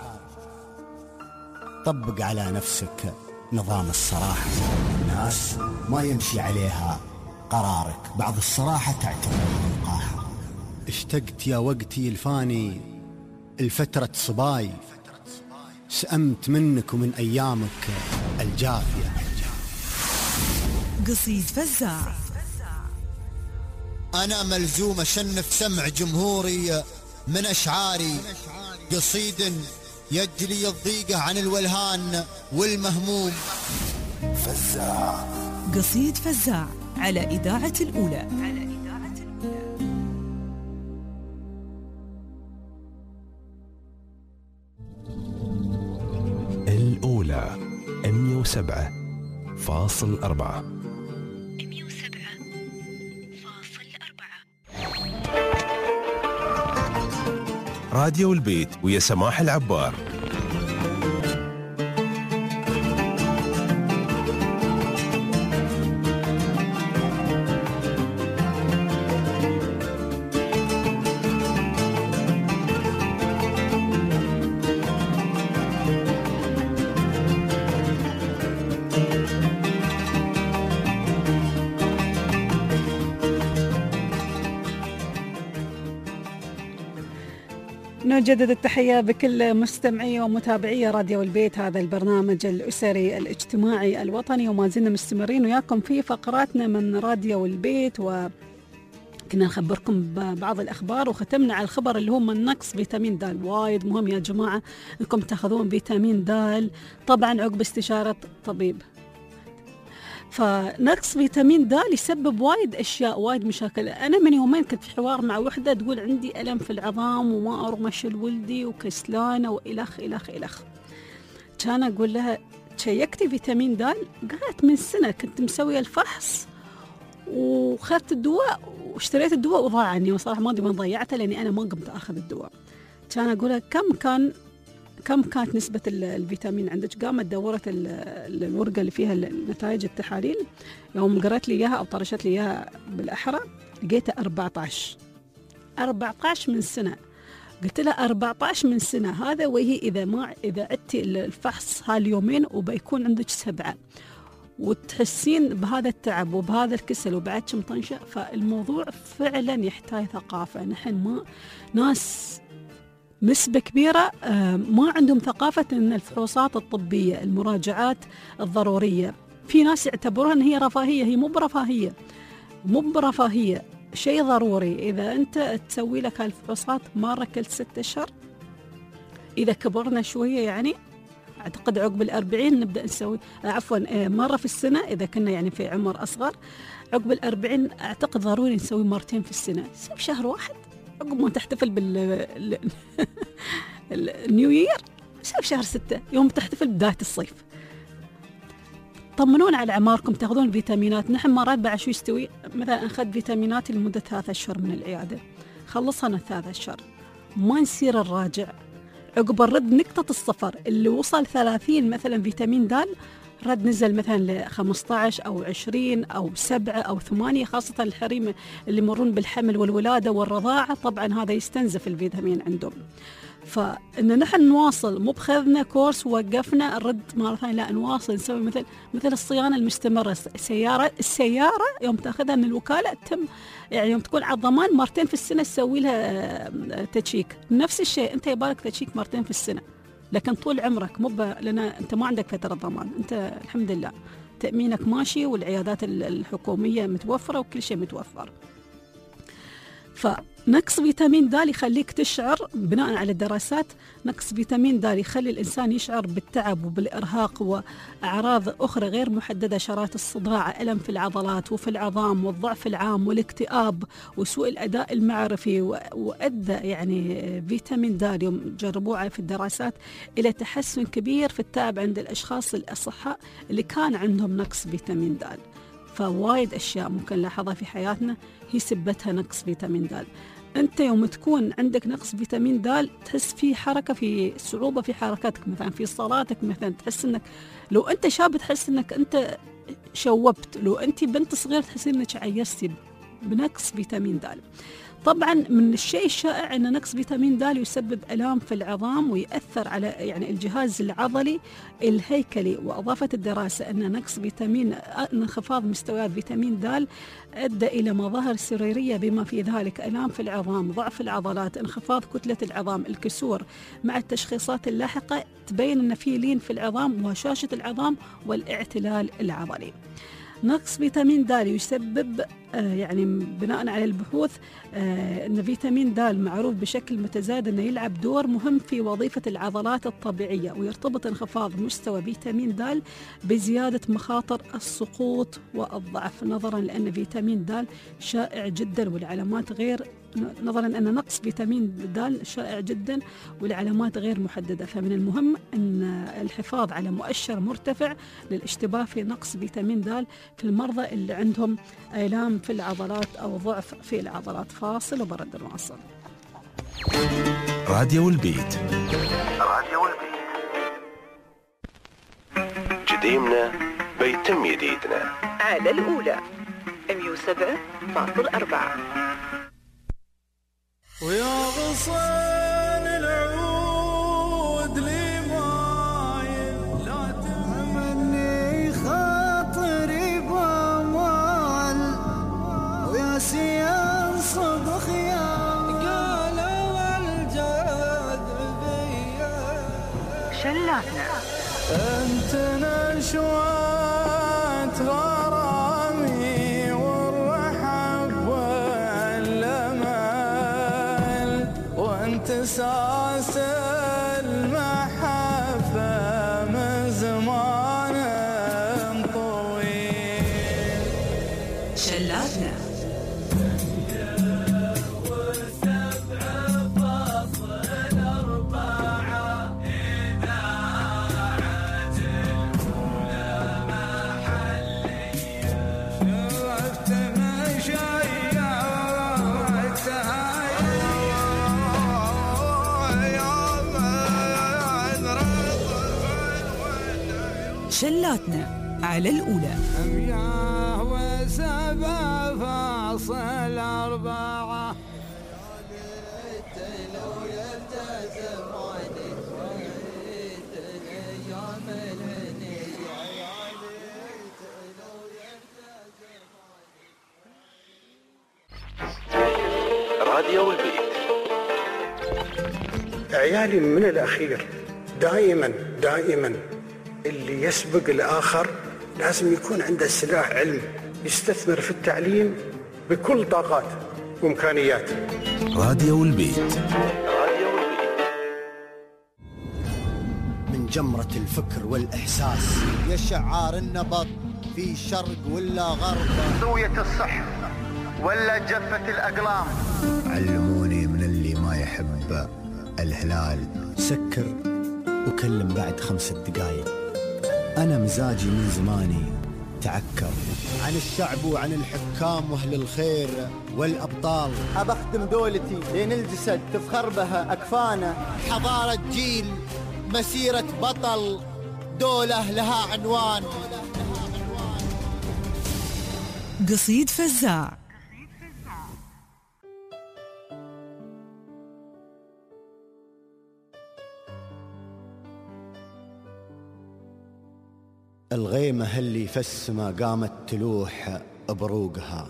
طبق على نفسك نظام الصراحة. الناس ما يمشي عليها قرارك، بعض الصراحة تعتبر وقاحة. اشتقت يا وقتي الفاني الفترة صباي، سأمت منك ومن أيامك الجافية. قصيد فزاع. أنا ملزوم أشنف سمع جمهوري من أشعاري، قصيد يجلي الضيقة عن الولهان والمهموم. فزاع. قصيد فزاع على إذاعة الأولى. الأولى 107.4. راديو البيت ويا سماح العبار. نجدد التحية بكل مستمعي ومتابعي راديو البيت، هذا البرنامج الأسري الاجتماعي الوطني، وما زلنا مستمرين وياكم في فقراتنا من راديو البيت. وكنا نخبركم ببعض الأخبار، وختمنا على الخبر اللي هو من نقص فيتامين د. وايد مهم يا جماعة أنكم تأخذون فيتامين د، طبعا عقب استشارة طبيب. فنقص فيتامين د يسبب وايد أشياء، وايد مشاكل. أنا من يومين كنت في حوار مع وحدة تقول عندي ألم في العظام وما أرمش لولدي وكسلانة وإلخ إلخ إلخ. كان أقول لها شيكتي فيتامين د؟ قالت من سنة كنت مسوية الفحص وخذت الدواء واشتريت الدواء وضاع عني، وصراحة ما أدري وين ضيعته لأني أنا ما قمت أخذ الدواء. كان أقول لها كم كانت نسبة الفيتامين عندك؟ قامت دورت الورقة اللي فيها نتائج التحاليل، يوم قرأت لي إياها أو طرشت لي إياها بالأحرى لقيتها 14 من سنة. قلت لها 14 من سنة هذا، وهي إذا عدتي الفحص هاليومين وبيكون عندك 7، وتحسين بهذا التعب وبهذا الكسل وبعدش مطنشة. فالموضوع فعلا يحتاج ثقافة. نحن ناس نسبة كبيرة ما عندهم ثقافة أن الفحوصات الطبية، المراجعات الضرورية، في ناس يعتبروها أن هي رفاهية. هي مو برفاهية، شيء ضروري. إذا أنت تسوي لك هالفحوصات مرة كل 6 أشهر، إذا كبرنا شوية يعني أعتقد عقب 40 نبدأ نسوي، مرة في السنة إذا كنا يعني في عمر أصغر. عقب 40 أعتقد ضروري نسوي مرتين في السنة. سوي شهر واحد عقب ما تحتفل النيو يير، سوي شهر 6 يوم تحتفل بداية الصيف. طمنون على أعماركم، تأخذون فيتامينات. نحن مرات بعد شو يستوي، مثلا أخذ فيتامينات لمدة 3 أشهر من العيادة، خلصها أنا 3 أشهر ما نصير الراجع، عقب الرد نقطة الصفر اللي وصل 30 مثلا فيتامين د، رد نزل مثلا ل 15 أو 20 أو 7 أو 8، خاصة الحريم اللي يمرون بالحمل والولادة والرضاعة، طبعا هذا يستنزف الفيتامين عندهم. فإن نحن نواصل، مو بخذنا كورس ووقفنا الرد مرة ثانية، لا نواصل نسوي مثل الصيانة المستمرة. السيارة يوم تأخذها من الوكالة تم يعني يوم تكون على الضمان مرتين في السنة تسوي لها تشيك. نفس الشيء أنت يبالك تشيك مرتين في السنة، لكن طول عمرك مو لأن أنت ما عندك فترة ضمان. أنت الحمد لله تأمينك ماشي والعيادات الحكومية متوفرة وكل شيء متوفر. فنقص فيتامين د يخليك تشعر، بناء على الدراسات نقص فيتامين د يخلي الإنسان يشعر بالتعب وبالإرهاق وأعراض أخرى غير محددة، شرات الصداع، ألم في العضلات وفي العظام والضعف العام والاكتئاب وسوء الأداء المعرفي. وأدى يعني فيتامين د يوم جربوها في الدراسات إلى تحسن كبير في التعب عند الأشخاص الأصحاء اللي كان عندهم نقص فيتامين د. فوايد أشياء ممكن نلاحظها في حياتنا هي سبتها نقص فيتامين د. أنت يوم تكون عندك نقص فيتامين د تحس في حركة، في صعوبة في حركاتك، مثلا في صلاتك، مثلا تحس أنك لو أنت شاب تحس أنك أنت شوبت، لو أنت بنت صغيرة تحس أنك عيستي بنقص فيتامين د. طبعا من الشيء الشائع أن نقص فيتامين د يسبب آلام في العظام ويأثر على يعني الجهاز العضلي الهيكلي. وأضافت الدراسة أن نقص انخفاض مستويات فيتامين د أدى إلى مظاهر سريرية بما في ذلك آلام في العظام، ضعف العضلات، انخفاض كتلة العظام، الكسور. مع التشخيصات اللاحقة تبين أن في لين في العظام وهشاشة العظام والاعتلال العضلي. نقص فيتامين د يسبب يعني بناء على البحوث أن فيتامين د معروف بشكل متزايد أنه يلعب دور مهم في وظيفة العضلات الطبيعية، ويرتبط انخفاض مستوى فيتامين د بزيادة مخاطر السقوط والضعف، نظرا لأن فيتامين د شائع جدا والعلامات غير، نظرا أن نقص فيتامين د شائع جدا والعلامات غير محددة. فمن المهم أن الحفاظ على مؤشر مرتفع للاشتباه في نقص فيتامين د في المرضى اللي عندهم آلام في العضلات أو ضعف في العضلات. فاصل وبرد الواصل. راديو البيت. راديو البيت. جديمنا بيتم جديدنا. على الأولى 107.4. ويا غصن العود لي مايل لا تمني خاطري بامال ويا سيان صبخ يا قالوا الجاذبية شلاتنا انت نشوات غرامي والرحب والأمل وانت ساس المحبة من زمان طويل. شلاتنا شلاتنا على الأولى 107.4. راديو البيت. عيالي من الأخير دائما اللي يسبق الآخر لازم يكون عنده سلاح علم، يستثمر في التعليم بكل طاقاته وإمكانياته. راديو البيت. من جمرة الفكر والإحساس يا شعار النبض في شرق ولا غرب، زوية الصح ولا جفة الأقلام. علموني من اللي ما يحب الهلال سكر وكلم بعد 5 دقايق. أنا مزاجي من زماني تعكر عن الشعب وعن الحكام وأهل الخير والأبطال. أبخدم دولتي لين الجسد تفخر بها أكفانا. حضارة جيل، مسيرة بطل، دولة لها عنوان. قصيد فزاع. الغيمة اللي في السما قامت تلوح بروقها،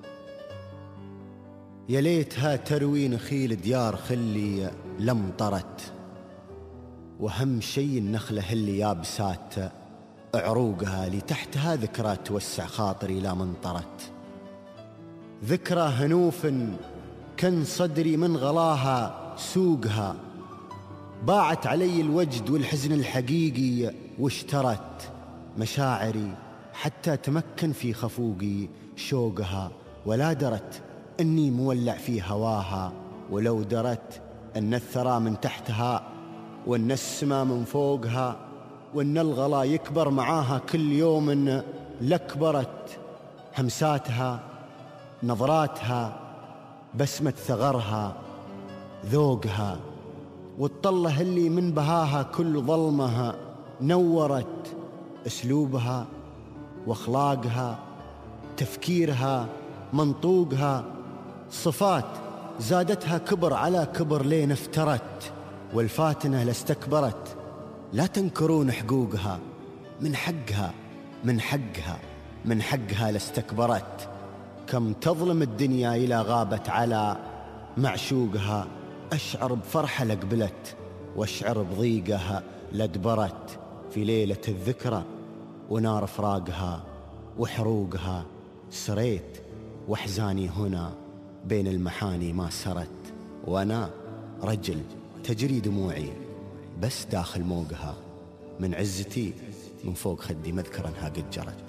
يا ليتها تروي نخيل ديار خلي لمطرت، وهم شي النخلة اللي يابسات عروقها، اللي تحتها ذكرى توسع خاطري لا منطرت. ذكرى هنوف كن صدري من غلاها سوقها، باعت علي الوجد والحزن الحقيقي، واشترت مشاعري حتى تمكن في خفوقي شوقها. ولا درت أني مولع في هواها، ولو درت أن الثرى من تحتها وأن السما من فوقها، وأن الغلا يكبر معاها كل يوم لكبرت. همساتها، نظراتها، بسمة ثغرها، ذوقها، والطلة اللي من بهاها كل ظلمها نورت. أسلوبها وأخلاقها، تفكيرها، منطوقها، صفات زادتها كبر على كبر لين افترت. والفاتنة لاستكبرت. لا تنكرون حقوقها، من حقها من حقها من حقها لاستكبرت. كم تظلم الدنيا إلى غابت على معشوقها. أشعر بفرحة لقبلت، وأشعر بضيقها لدبرت. في ليلة الذكرى ونار فراقها وحروقها، سريت وأحزاني هنا بين المحاني ما سرت. وأنا رجل تجري دموعي بس داخل موقها، من عزتي من فوق خدي مذكرا انها قد جرت.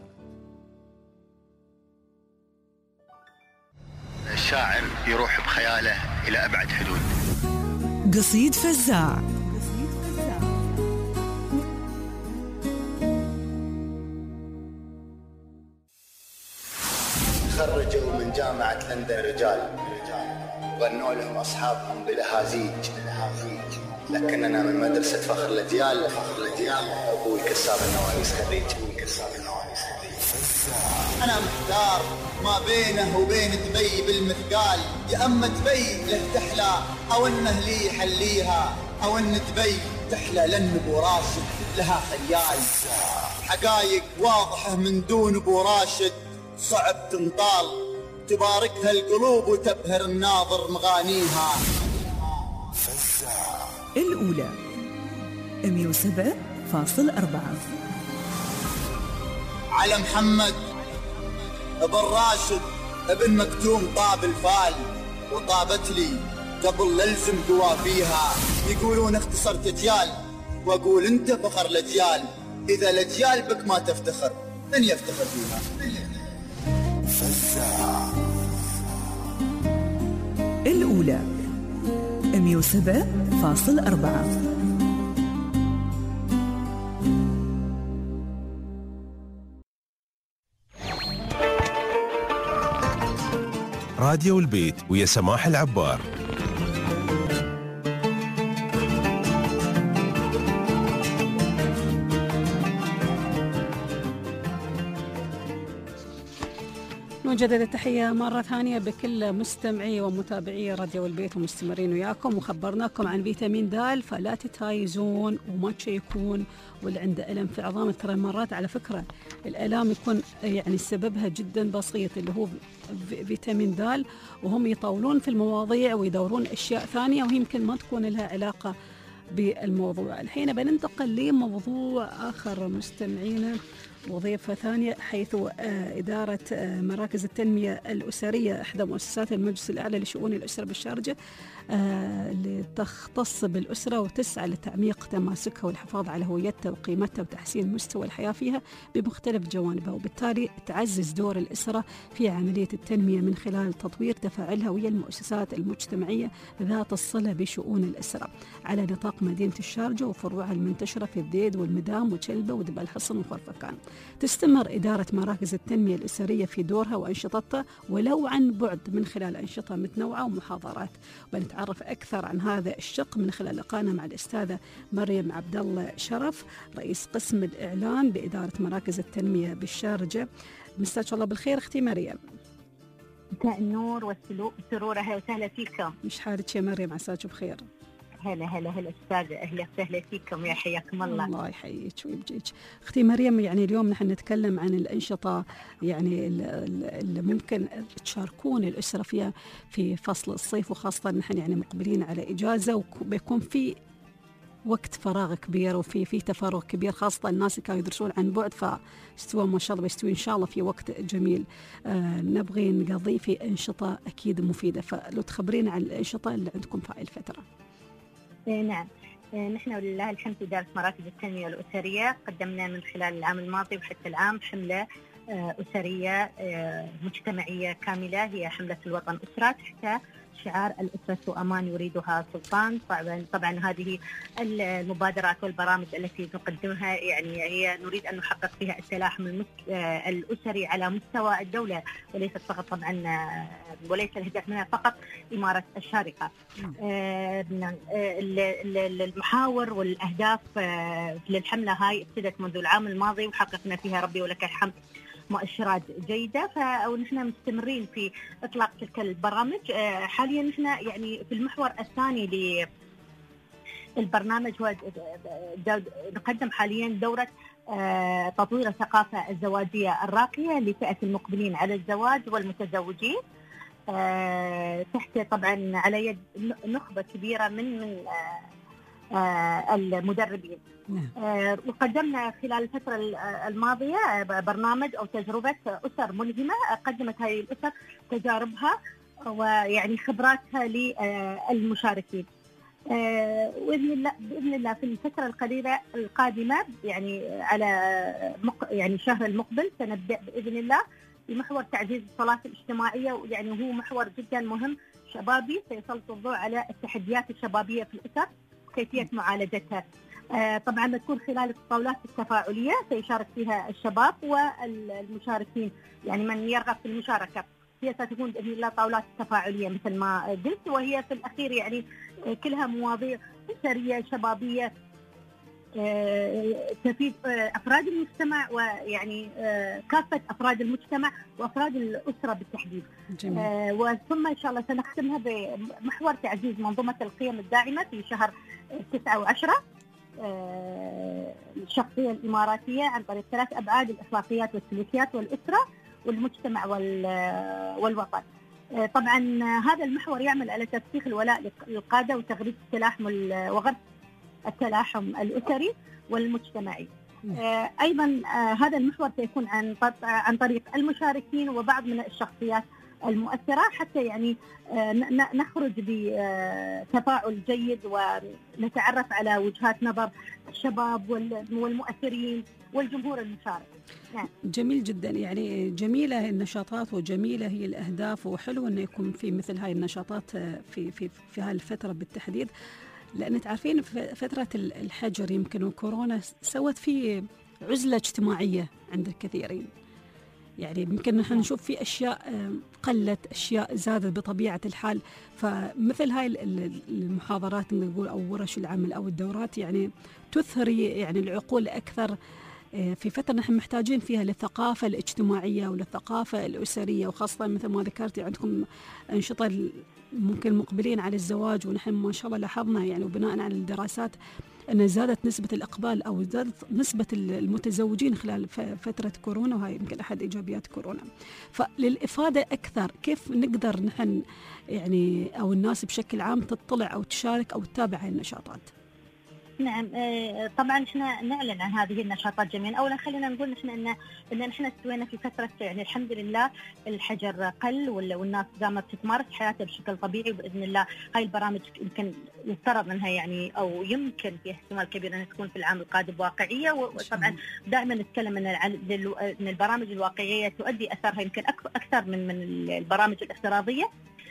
الشاعر يروح بخياله إلى أبعد حدود. قصيد فزاع. خرجوا من جامعة لندن رجال غنوا لهم أصحابهم بلهازيج، لكننا من مدرسة فخر الأجيال. أبوي كساب النوانيس خريج. أنا محتار ما بينه وبين دبي بالمثقال، يا أما دبي له تحلى أو أنه لي يحليها، أو أن دبي تحلى لأن أبو راشد لها خيال. حقايق واضحة من دون أبو راشد صعب تنطال، تباركها القلوب وتبهر الناظر مغانيها. الأولى 107.4. على محمد ابن راشد ابن مكتوم طاب الفال، وطابت لي قبل للزم قوافيها. يقولون اختصرت اجيال، واقول انت فخر الاجيال. اذا الاجيال بك ما تفتخر من يفتخر فيها؟ الأولى 107.4. راديو البيت ويا سماح العبار. نجدد التحية مرة ثانية بكل مستمعي ومتابعي راديو البيت ومستمرين وياكم، وخبرناكم عن فيتامين د، فلا تتهايزون وما تشيكون. واللي عنده ألم في عظامه، ترى مرات على فكرة الألام يكون يعني سببها جدا بسيط اللي هو فيتامين د، وهم يطولون في المواضيع ويدورون أشياء ثانية ويمكن ما تكون لها علاقة بالموضوع. الحين بننتقل لموضوع آخر مستمعينا، وظيفة ثانية، حيث إدارة مراكز التنمية الأسرية إحدى مؤسسات المجلس الأعلى لشؤون الأسرة بالشارجة اللي تختص بالأسرة وتسعى لتعميق تماسكها والحفاظ على هويتها وقيمتها وتحسين مستوى الحياة فيها بمختلف جوانبها، وبالتالي تعزز دور الأسرة في عملية التنمية من خلال تطوير تفاعلها ويا المؤسسات المجتمعية ذات الصلة بشؤون الأسرة على نطاق مدينة الشارجة وفروعها المنتشرة في الذيد والمدام وجلبة ودبا الحصن وخرفكان. تستمر إدارة مراكز التنمية الأسرية في دورها وأنشطتها ولو عن بعد من خلال أنشطة متنوعة ومحاضرات. ونتعرف أكثر عن هذا الشق من خلال لقائنا مع الأستاذة مريم عبد الله شرف، رئيس قسم الإعلان بإدارة مراكز التنمية بالشارجة. مساك الله بالخير أختي مريم. مساء النور والسرور، أهلا وسهلا فيكم. مش حالك يا مريم؟ عساك بخير. هلا أستاذة، أهلا وسهلا فيكم، يا حياكم الله. الله يحييك ويبجيك. أختي مريم، يعني اليوم نحن نتكلم عن الأنشطة يعني اللي ممكن تشاركون الأسرة فيها في فصل الصيف، وخاصة نحن يعني مقبلين على إجازة وبيكون في وقت فراغ كبير وفي تفرغ كبير، خاصة الناس اللي كانوا يدرسون عن بعد، فاستوى ما شاء الله بيستوي إن شاء الله في وقت جميل نبغي نقضيه في أنشطة أكيد مفيدة. فلو تخبرين عن الأنشطة اللي عندكم في هاي الفترة. نعم، نحن ولله الحمد في إدارة مراكز التنمية الأسرية قدمنا من خلال العام الماضي وحتى العام حملة أسرية مجتمعية كاملة، هي حملة الوطن أسرة، تحت شعار الأسرة أمان يريدها سلطان. طبعا هذه المبادرات والبرامج التي نقدمها يعني هي نريد أن نحقق فيها التلاحم الأسري على مستوى الدولة، وليست فقط طبعا وليس الهدف منها فقط إمارة الشارقة. المحاور والأهداف للحملة هاي ابتدت منذ العام الماضي وحققنا فيها ربي ولك الحمد مؤشرات جيدة، ونحن مستمرين في إطلاق تلك البرامج. حاليا نحن يعني في المحور الثاني للبرنامج نقدم حاليا دورة تطوير الثقافة الزواجية الراقية لفئة المقبلين على الزواج والمتزوجين، تحت طبعا على يد نخبة كبيرة من المدربين. وقدمنا خلال الفترة الماضية برنامج أو تجربة أسر ملهمة، قدمت هذه الأسر تجاربها ويعني خبراتها للمشاركين. بإذن الله في الفترة القادمة يعني على يعني الشهر المقبل سنبدأ بإذن الله بمحور تعزيز الصلاة الاجتماعية، ويعني هو محور جدا مهم شبابي سيسلط الضوء على التحديات الشبابية في الأسر كيفية معالجتها. طبعا بتكون خلال الطاولات التفاعلية سيشارك فيها الشباب والمشاركين، يعني من يرغب في المشاركة. هي ستكون بإذن الله طاولات تفاعلية مثل ما قلت، وهي في الأخير يعني كلها مواضيع أسرية شبابية تفيد أفراد المجتمع، ويعني كافة أفراد المجتمع وأفراد الأسرة بالتحديد. وثم إن شاء الله سنختمها بمحور تعزيز منظومة القيم الداعمة في شهر 9 و10، الشخصية الإماراتية عن طريق 3 أبعاد: الأخلاقيات والسلوكيات والأسرة والمجتمع والوطن. طبعا هذا المحور يعمل على ترسيخ الولاء للقادة وتغريس التلاحم وغرس التلاحم الأسري والمجتمعي. أيضا هذا المحور سيكون عن طريق المشاركين وبعض من الشخصيات المؤثرة، حتى يعني نخرج بتفاعل جيد ونتعرف على وجهات نظر الشباب والمؤثرين والجمهور المشارك. جميل جدا، يعني جميلة النشاطات وجميلة هي الأهداف، وحلو أنه يكون في مثل هاي النشاطات في هاي الفترة بالتحديد، لأن تعرفين فترة الحجر يمكن وكورونا سوت فيه عزلة اجتماعية عند الكثيرين. يعني يمكن نحن نشوف في أشياء قلت، أشياء زادت بطبيعة الحال. فمثل هاي المحاضرات نقول أو ورش العمل أو الدورات يعني تثري يعني العقول أكثر في فترة نحن محتاجين فيها للثقافة الاجتماعية وللثقافة الأسرية، وخاصة مثل ما ذكرتي عندكم أنشطة ممكن مقبلين على الزواج، ونحن ما شاء الله لاحظنا يعني وبناء على الدراسات أن زادت نسبة الإقبال أو زادت نسبة المتزوجين خلال فترة كورونا، وهي يمكن أحد إيجابيات كورونا. فللإفادة أكثر كيف نقدر نحن يعني أو الناس بشكل عام تطلع أو تشارك أو تتابع هاي النشاطات؟ نعم، طبعا احنا نعلن عن هذه النشاطات جميعا. اولا خلينا نقول ان احنا استوينا في فتره يعني الحمد لله الحجر قل والناس قامت تمارس حياتها بشكل طبيعي، وباذن الله هاي البرامج يمكن يفترض انها يعني او يمكن في احتمال كبير انها تكون في العام القادم واقعيه. وطبعا دائما نتكلم ان البرامج الواقعيه تؤدي اثرها يمكن اكثر من البرامج الافتراضيه.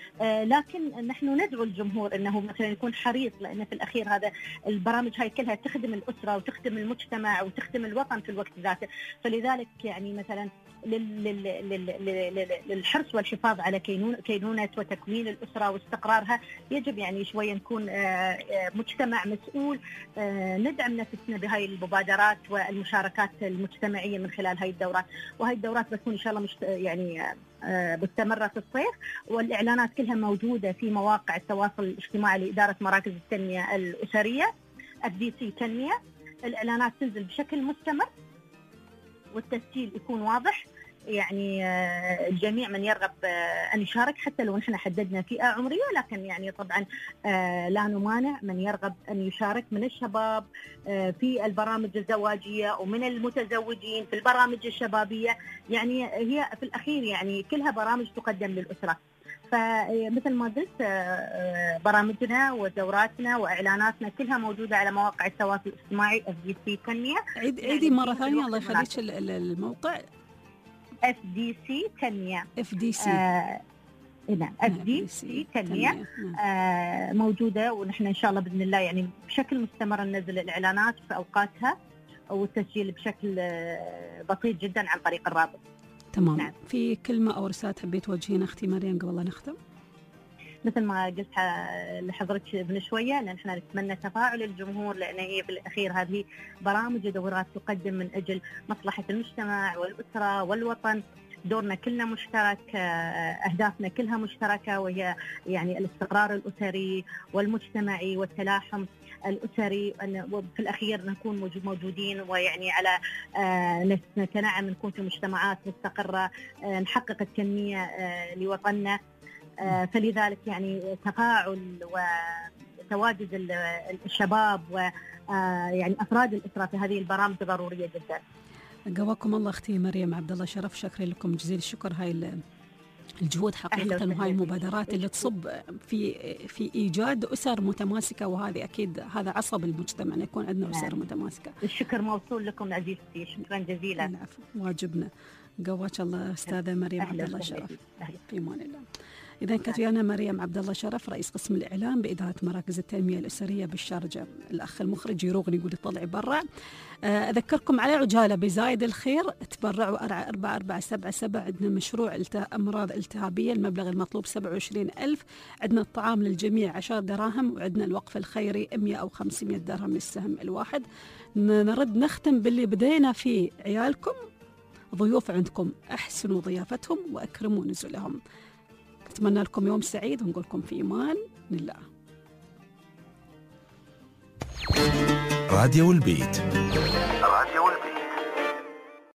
لكن نحن ندعو الجمهور انه مثلا يكون حريص، لان في الاخير هذا البرامج هاي كلها تخدم الاسره وتخدم المجتمع وتخدم الوطن في الوقت ذاته. فلذلك يعني مثلا للحرص والحفاظ على كينونه وتكوين الاسره واستقرارها يجب يعني شويه نكون مجتمع مسؤول، ندعم نفسنا بهاي المبادرات والمشاركات المجتمعيه من خلال هاي الدورات. وهاي الدورات بتكون ان شاء الله يعني مستمرة في الصيف، والإعلانات كلها موجودة في مواقع التواصل الاجتماعي لإدارة مراكز التنمية الأسرية FDC تنمية. الإعلانات تنزل بشكل مستمر والتسجيل يكون واضح. يعني الجميع من يرغب أن يشارك، حتى لو نحن حددنا فئة عمرية، لكن يعني طبعا لا نمانع من يرغب أن يشارك من الشباب في البرامج الزواجية ومن المتزوجين في البرامج الشبابية. يعني هي في الأخير يعني كلها برامج تقدم للأسرة. فمثل ما قلت برامجنا ودوراتنا وإعلاناتنا كلها موجودة على مواقع التواصل الاجتماعي FDC تنمية. عيدي مرة ثانية الله يخليك الموقع. FDC تنمية. FDC نعم FDC تنمية موجودة، ونحن إن شاء الله بإذن الله يعني بشكل مستمر ننزل الإعلانات في أوقاتها والتسجيل بشكل بسيط جدا عن طريق الرابط. تمام. نعم. في كلمة أو رسالة حبيت توجهينها أختي مريم قبل لا نختم؟ مثل ما قلت لحضرتك من شوية أن نحن نتمنى تفاعل الجمهور، لأن هي في الأخير هذه برامج ودورات تقدم من أجل مصلحة المجتمع والأسرة والوطن. دورنا كلنا مشترك، أهدافنا كلها مشتركة، وهي يعني الاستقرار الأسري والمجتمعي والتلاحم الأسري. وفي الأخير نكون موجودين ويعني على نتنعم نكون في مجتمعات مستقرة، نحقق التنمية لوطننا. فلذلك يعني تفاعل وتواجد الشباب ويعني أفراد الأسرة في هذه البرامج ضرورية جدا. قواكم الله أختي مريم عبد الله شرف، شكرا لكم جزيل الشكر. هاي الجهود حقيقة وهاي المبادرات اللي تصب في إيجاد أسر متماسكة، وهذه أكيد هذا عصب المجتمع أن يكون عندنا أسر متماسكة. الشكر موصول لكم عزيزتي، شكرا جزيلا. العفو، واجبنا. قواك الله أستاذة مريم عبد الله شرف، في أمان الله. إذا كانت ويانا مريم عبد الله شرف رئيس قسم الإعلام بإدارة مراكز التنمية الأسرية بالشارجة. الأخ المخرج يروغني يقول طلعي برا. أذكركم على عجالة بزايد الخير، تبرعوا 4477. عندنا مشروع أمراض التهابية، المبلغ المطلوب 27,000. عندنا الطعام للجميع 10 دراهم، وعندنا الوقف الخيري 100 أو 500 درهم للسهم الواحد. نرد نختم باللي بدينا فيه، عيالكم ضيوف عندكم، أحسنوا ضيافتهم وأكرموا نزلهم. أتمنى لكم يوم سعيد ونقول لكم في إيمان الله. راديو البيت.